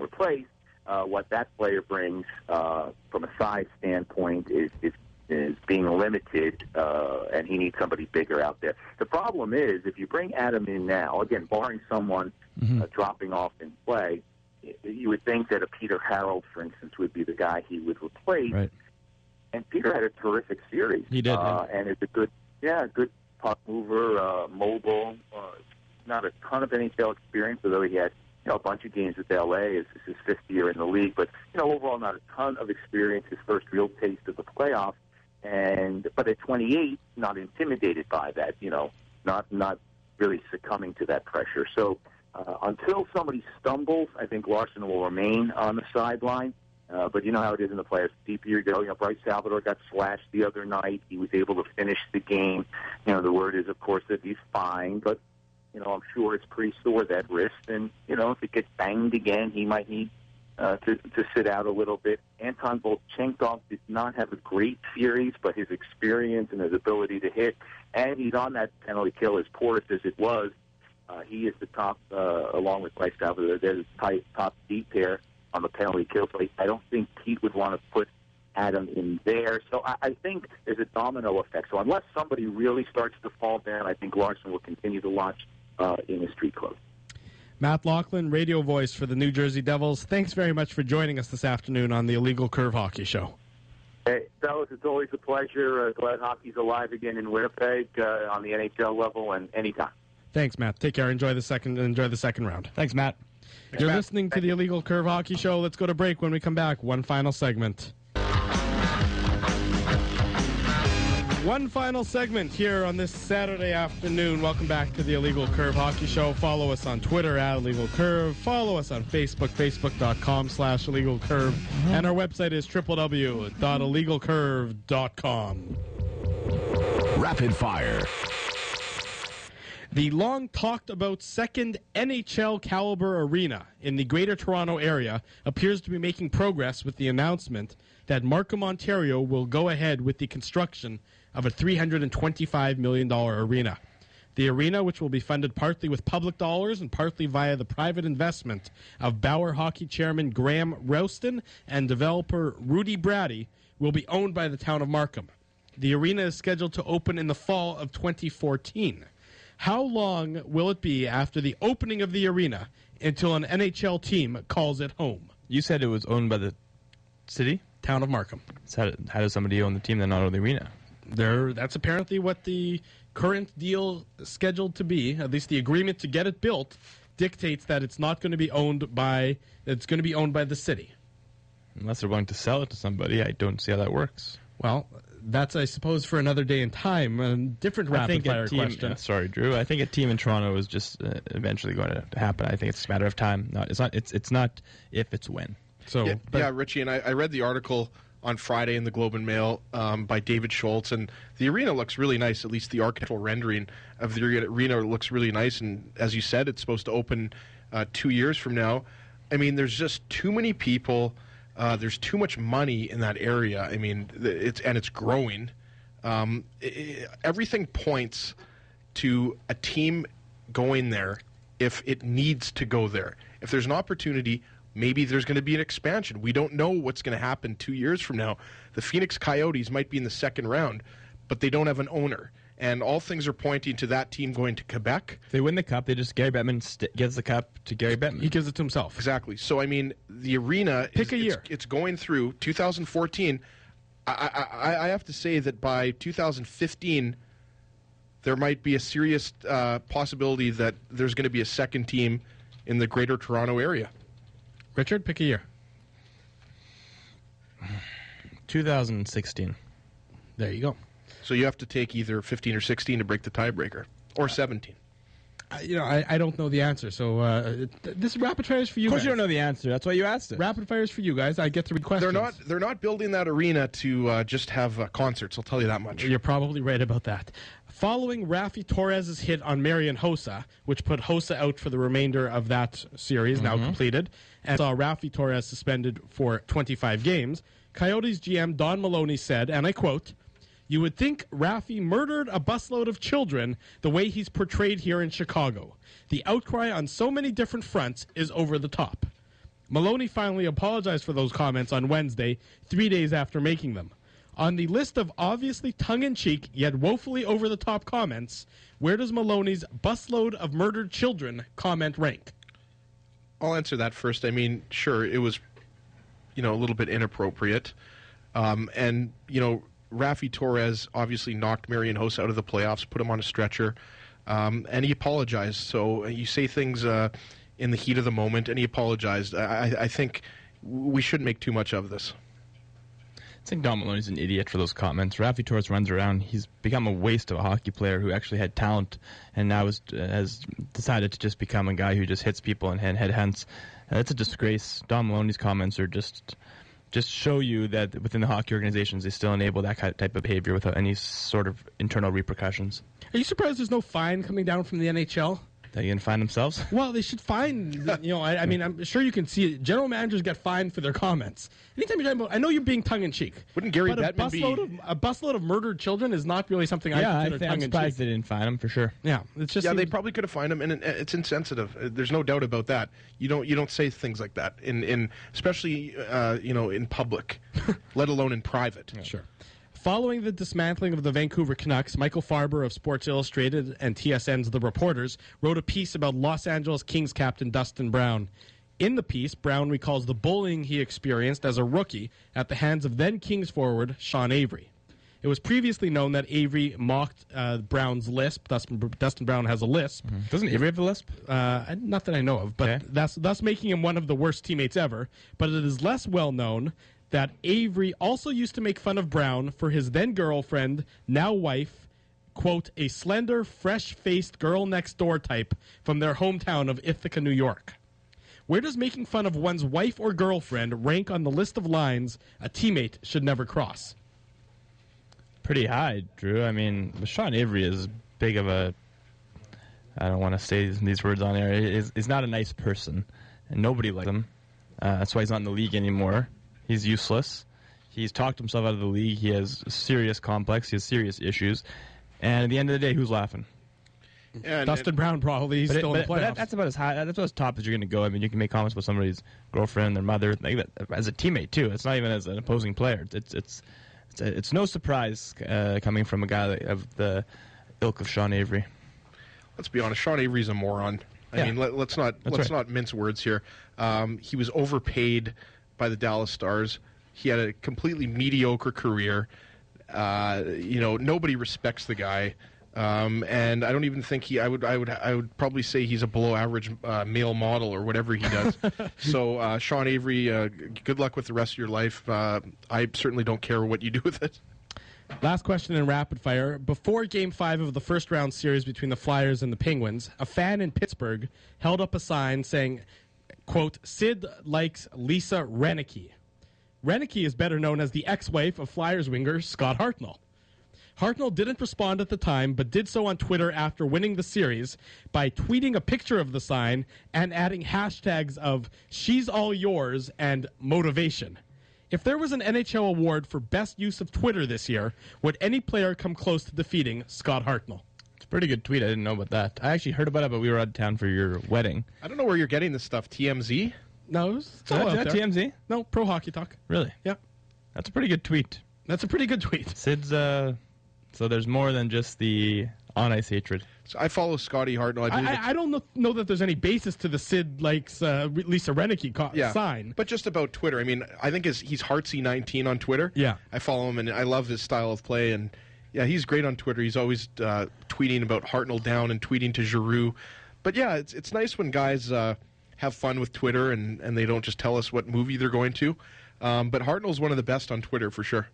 that player brings uh, from a size standpoint is, is, is being limited, uh, and he needs somebody bigger out there. The problem is, if you bring Adam in now, again, barring someone mm-hmm. uh, dropping off in play, you would think that a Peter Harold, for instance, would be the guy he would replace. Right. And Peter had a terrific series. He did, uh, yeah. and is a good, yeah, good puck mover, uh, mobile. Uh, not a ton of N H L experience, although he had you know a bunch of games with L A. It's his fifth year in the league, but you know overall not a ton of experience. His first real taste of the playoffs, and but at twenty-eight, not intimidated by that. You know, not not really succumbing to that pressure. So uh, until somebody stumbles, I think Larson will remain on the sideline. Uh, but you know how it is in the playoffs. Deep year ago, you know, Bryce Salvador got slashed the other night. He was able to finish the game. You know, the word is, of course, that he's fine. But, you know, I'm sure it's pretty sore, that wrist. And, you know, if it gets banged again, he might need uh, to, to sit out a little bit. Anton Volchenkov did not have a great series, but his experience and his ability to hit, and he's on that penalty kill, as porous as it was. Uh, he is the top, uh, along with Bryce Salvador, they're the top, top deep pair on the penalty kill. So I don't think Pete would want to put Adam in there. So I, I think there's a domino effect. So unless somebody really starts to fall down, I think Larson will continue to launch uh, in his street clothes. Matt Loughlin, radio voice for the New Jersey Devils. Thanks very much for joining us this afternoon on the Illegal Curve Hockey Show. Hey, fellas, it's always a pleasure. Uh, glad hockey's alive again in Winnipeg uh, on the N H L level, and anytime. Thanks, Matt. Take care. Enjoy the second. Enjoy the second round. Thanks, Matt. Thanks, You're Matt. listening to the Illegal Curve Hockey Show. Let's go to break. When we come back, one final segment. One final segment here on this Saturday afternoon. Welcome back to the Illegal Curve Hockey Show. Follow us on Twitter at Illegal Curve. Follow us on Facebook, facebook.com slash Illegal Curve. Mm-hmm. And our website is w w w dot illegal curve dot com. Rapid Fire. The long-talked-about second N H L caliber arena in the Greater Toronto Area appears to be making progress with the announcement that Markham, Ontario will go ahead with the construction of a three hundred twenty-five million dollars arena. The arena, which will be funded partly with public dollars and partly via the private investment of Bauer Hockey chairman Graham Rouston and developer Rudy Brady, will be owned by the town of Markham. The arena is scheduled to open in the fall of twenty fourteen. How long will it be after the opening of the arena until an N H L team calls it home? You said it was owned by the city? Town of Markham. So how, how does somebody own the team that not own the arena? There, that's apparently what the current deal is scheduled to be. At least the agreement to get it built dictates that it's not going to be owned by, it's going to be owned by the city. Unless they're willing to sell it to somebody, I don't see how that works. Well, that's, I suppose, for another day and time. A different rapid-fire question. Uh, sorry, Drew. I think a team in Toronto is just uh, eventually going to happen. I think it's a matter of time. Not, it's not. It's it's not if, it's when. So, yeah, but, yeah Richie, and I, I read the article on Friday in the Globe and Mail um, by David Schultz, and the arena looks really nice. At least the architectural rendering of the arena looks really nice. And as you said, it's supposed to open uh, two years from now. I mean, there's just too many people. Uh, there's too much money in that area. I mean, it's and it's growing. Um, it, everything points to a team going there if it needs to go there. If there's an opportunity, maybe there's going to be an expansion. We don't know what's going to happen two years from now. The Phoenix Coyotes might be in the second round, but they don't have an owner. And all things are pointing to that team going to Quebec. If they win the cup, they just Gary Bettman st- gives the cup to Gary Bettman. He gives it to himself. Exactly. So, I mean, the arena, Pick is, a year. It's, it's going through two thousand fourteen. I, I, I have to say that by two thousand fifteen, there might be a serious uh, possibility that there's going to be a second team in the Greater Toronto Area. Richard, pick a year. two thousand sixteen. There you go. So you have to take either fifteen or sixteen to break the tiebreaker, or seventeen. Uh, you know, I, I don't know the answer. So uh, th- this rapid fire is for you. Of course, guys. you don't know the answer. That's why you asked it. Rapid fire is for you guys. I get to read questions. They're not. They're not building that arena to uh, just have uh, concerts. I'll tell you that much. You're probably right about that. Following Rafi Torres' hit on Marian Hossa, which put Hossa out for the remainder of that series, mm-hmm. now completed, and saw Rafi Torres suspended for twenty-five games, Coyotes G M Don Maloney said, and I quote, "You would think Rafi murdered a busload of children the way he's portrayed here in Chicago. The outcry on so many different fronts is over the top." Maloney finally apologized for those comments on Wednesday, three days after making them. On the list of obviously tongue-in-cheek yet woefully over-the-top comments, where does Maloney's busload of murdered children comment rank? I'll answer that first. I mean, sure, it was, you know, a little bit inappropriate. Um, and, you know, Rafi Torres obviously knocked Marian Hossa out of the playoffs, put him on a stretcher, um, and he apologized. So uh, you say things uh, in the heat of the moment, and he apologized. I, I think we shouldn't make too much of this. I think Don Maloney's an idiot for those comments. Rafi Torres runs around. He's become a waste of a hockey player who actually had talent and now is, uh, has decided to just become a guy who just hits people and head headhunts. Uh, it's a disgrace. Don Maloney's comments are just just show you that within the hockey organizations they still enable that kind of type of behavior without any sort of internal repercussions. Are you surprised there's no fine coming down from the N H L? That you can find themselves? Well, they should fine, you know, I, I mean, I'm sure you can see it. General managers get fined for their comments. Anytime you're talking about, I know you're being tongue-in-cheek. Wouldn't Gary but a Bettman be... busload of, a busload of murdered children is not really something I yeah, consider I th- I'm tongue-in-cheek. surprised they didn't find him, for sure. Yeah, it's just yeah, seems... they probably could have fined him, and it, it's insensitive. Uh, There's no doubt about that. You don't you don't say things like that, in, in especially uh, you know, in public, let alone in private. Yeah. Sure. Following the dismantling of the Vancouver Canucks, Michael Farber of Sports Illustrated and T S N's The Reporters wrote a piece about Los Angeles Kings captain Dustin Brown. In the piece, Brown recalls the bullying he experienced as a rookie at the hands of then Kings forward Sean Avery. It was previously known that Avery mocked uh, Brown's lisp. Dustin, Dustin Brown has a lisp. Mm-hmm. Doesn't Avery have a lisp? Uh, not that I know of, but okay. that's thus making him one of the worst teammates ever. But it is less well known that Avery also used to make fun of Brown for his then-girlfriend, now wife, quote, a slender, fresh-faced girl-next-door type from their hometown of Ithaca, New York. Where does making fun of one's wife or girlfriend rank on the list of lines a teammate should never cross? Pretty high, Drew. I mean, Sean Avery is big of a... I don't want to say these words on air. He's, he's not a nice person, and nobody likes him. Uh, that's why he's not in the league anymore. He's useless. He's talked himself out of the league. He has a serious complex. He has serious issues. And at the end of the day, who's laughing? Yeah, Dustin and, Brown probably. He's but still it, in the but, playoffs. but that, that's about as high. That's about as top as you're going to go. I mean, you can make comments about somebody's girlfriend, their mother, like that, as a teammate too. It's not even as an opposing player. It's it's it's, a, it's no surprise uh, coming from a guy of the ilk of Sean Avery. Let's be honest. Sean Avery's a moron. I Yeah. mean, let, let's not That's let's right. not mince words here. Um, he was overpaid by the Dallas Stars. He had a completely mediocre career. Uh, you know, nobody respects the guy, um, and I don't even think he. I would. I would. I would probably say he's a below-average uh, male model or whatever he does. So, uh, Sean Avery, uh, good luck with the rest of your life. Uh, I certainly don't care what you do with it. Last question in rapid fire. Before Game five of the first round series between the Flyers and the Penguins, a fan in Pittsburgh held up a sign saying, quote, Sid likes Lisa Renicky. Renicky is better known as the ex-wife of Flyers winger Scott Hartnell. Hartnell didn't respond at the time, but did so on Twitter after winning the series by tweeting a picture of the sign and adding hashtags of she's all yours and motivation. If there was an N H L award for best use of Twitter this year, would any player come close to defeating Scott Hartnell? It's a pretty good tweet. I didn't know about that. I actually heard about it, but we were out of town for your wedding. I don't know where you're getting this stuff. T M Z? No, it's Is that, all is out that there. T M Z? No, Pro Hockey Talk. Really? Yeah, That's a pretty good tweet. that's a pretty good tweet. Sid's, uh, so there's more than just the on-ice hatred. So I follow Scotty Hartnell. I believe I, it's- I, I don't know, know that there's any basis to the Sid likes uh, Lisa Renicky co- yeah. sign. But just about Twitter. I mean, I think his, he's Heartsy nineteen on Twitter. Yeah. I follow him, and I love his style of play. And, yeah, he's great on Twitter. He's always uh, tweeting about Hartnell down and tweeting to Giroux. But, yeah, it's it's nice when guys uh, have fun with Twitter and, and they don't just tell us what movie they're going to. Um, but Hartnell's one of the best on Twitter, for sure.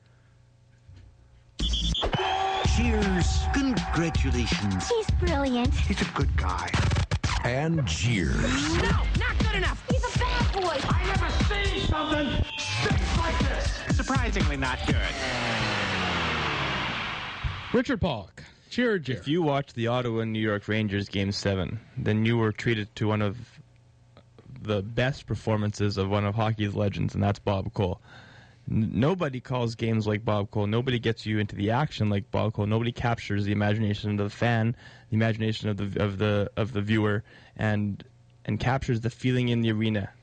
Cheers. Congratulations. He's brilliant. He's a good guy. And cheers. No, not good enough. He's a bad boy. I never seen something stinks like this. Surprisingly not good. Richard Pollock, cheer, cheer. If you watched the Ottawa New York Rangers Game seven, then you were treated to one of the best performances of one of hockey's legends, and that's Bob Cole. N- nobody calls games like Bob Cole. Nobody gets you into the action like Bob Cole. Nobody captures the imagination of the fan, the imagination of the of the of the viewer, and and captures the feeling in the arena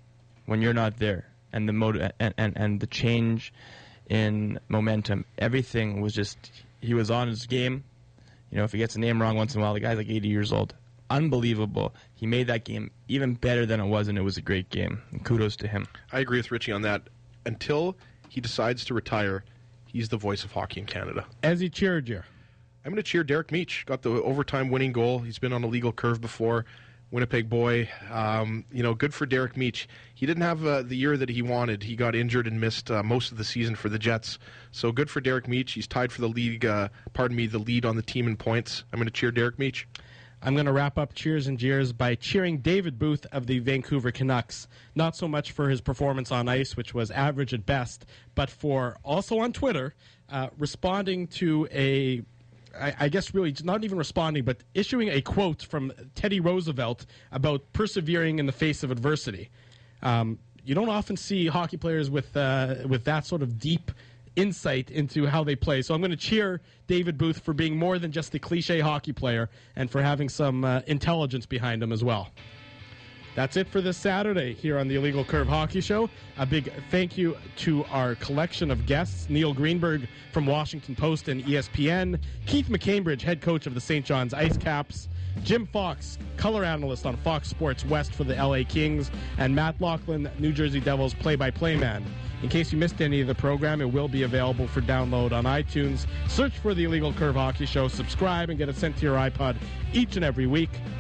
when you're not there, and the motiv- and, and and the change in momentum, everything was just, he was on his game. You know, if he gets a name wrong once in a while, the guy's like eighty years old. Unbelievable. He made that game even better than it was, and it was a great game. And kudos to him. I agree with Richie on that. Until he decides to retire, he's the voice of hockey in Canada. As he cheered you. I'm going to cheer Derek Meach. Got the overtime winning goal. He's been on a legal curve before. Winnipeg boy. Um, you know, good for Derek Meach. He didn't have uh, the year that he wanted. He got injured and missed uh, most of the season for the Jets. So good for Derek Meach. He's tied for the league, uh, pardon me, the lead on the team in points. I'm going to cheer Derek Meach. I'm going to wrap up Cheers and Jeers by cheering David Booth of the Vancouver Canucks. Not so much for his performance on ice, which was average at best, but for also on Twitter, uh, responding to a, I, I guess really not even responding, but issuing a quote from Teddy Roosevelt about persevering in the face of adversity. Um, you don't often see hockey players with uh, with that sort of deep insight into how they play. So I'm going to cheer David Booth for being more than just a cliche hockey player and for having some uh, intelligence behind him as well. That's it for this Saturday here on the Illegal Curve Hockey Show. A big thank you to our collection of guests, Neil Greenberg from Washington Post and E S P N, Keith McCambridge, head coach of the Saint John's Ice Caps, Jim Fox, color analyst on Fox Sports West for the L A Kings, and Matt Laughlin, New Jersey Devils play-by-play man. In case you missed any of the program, it will be available for download on iTunes. Search for the Illegal Curve Hockey Show, subscribe, and get it sent to your iPod each and every week.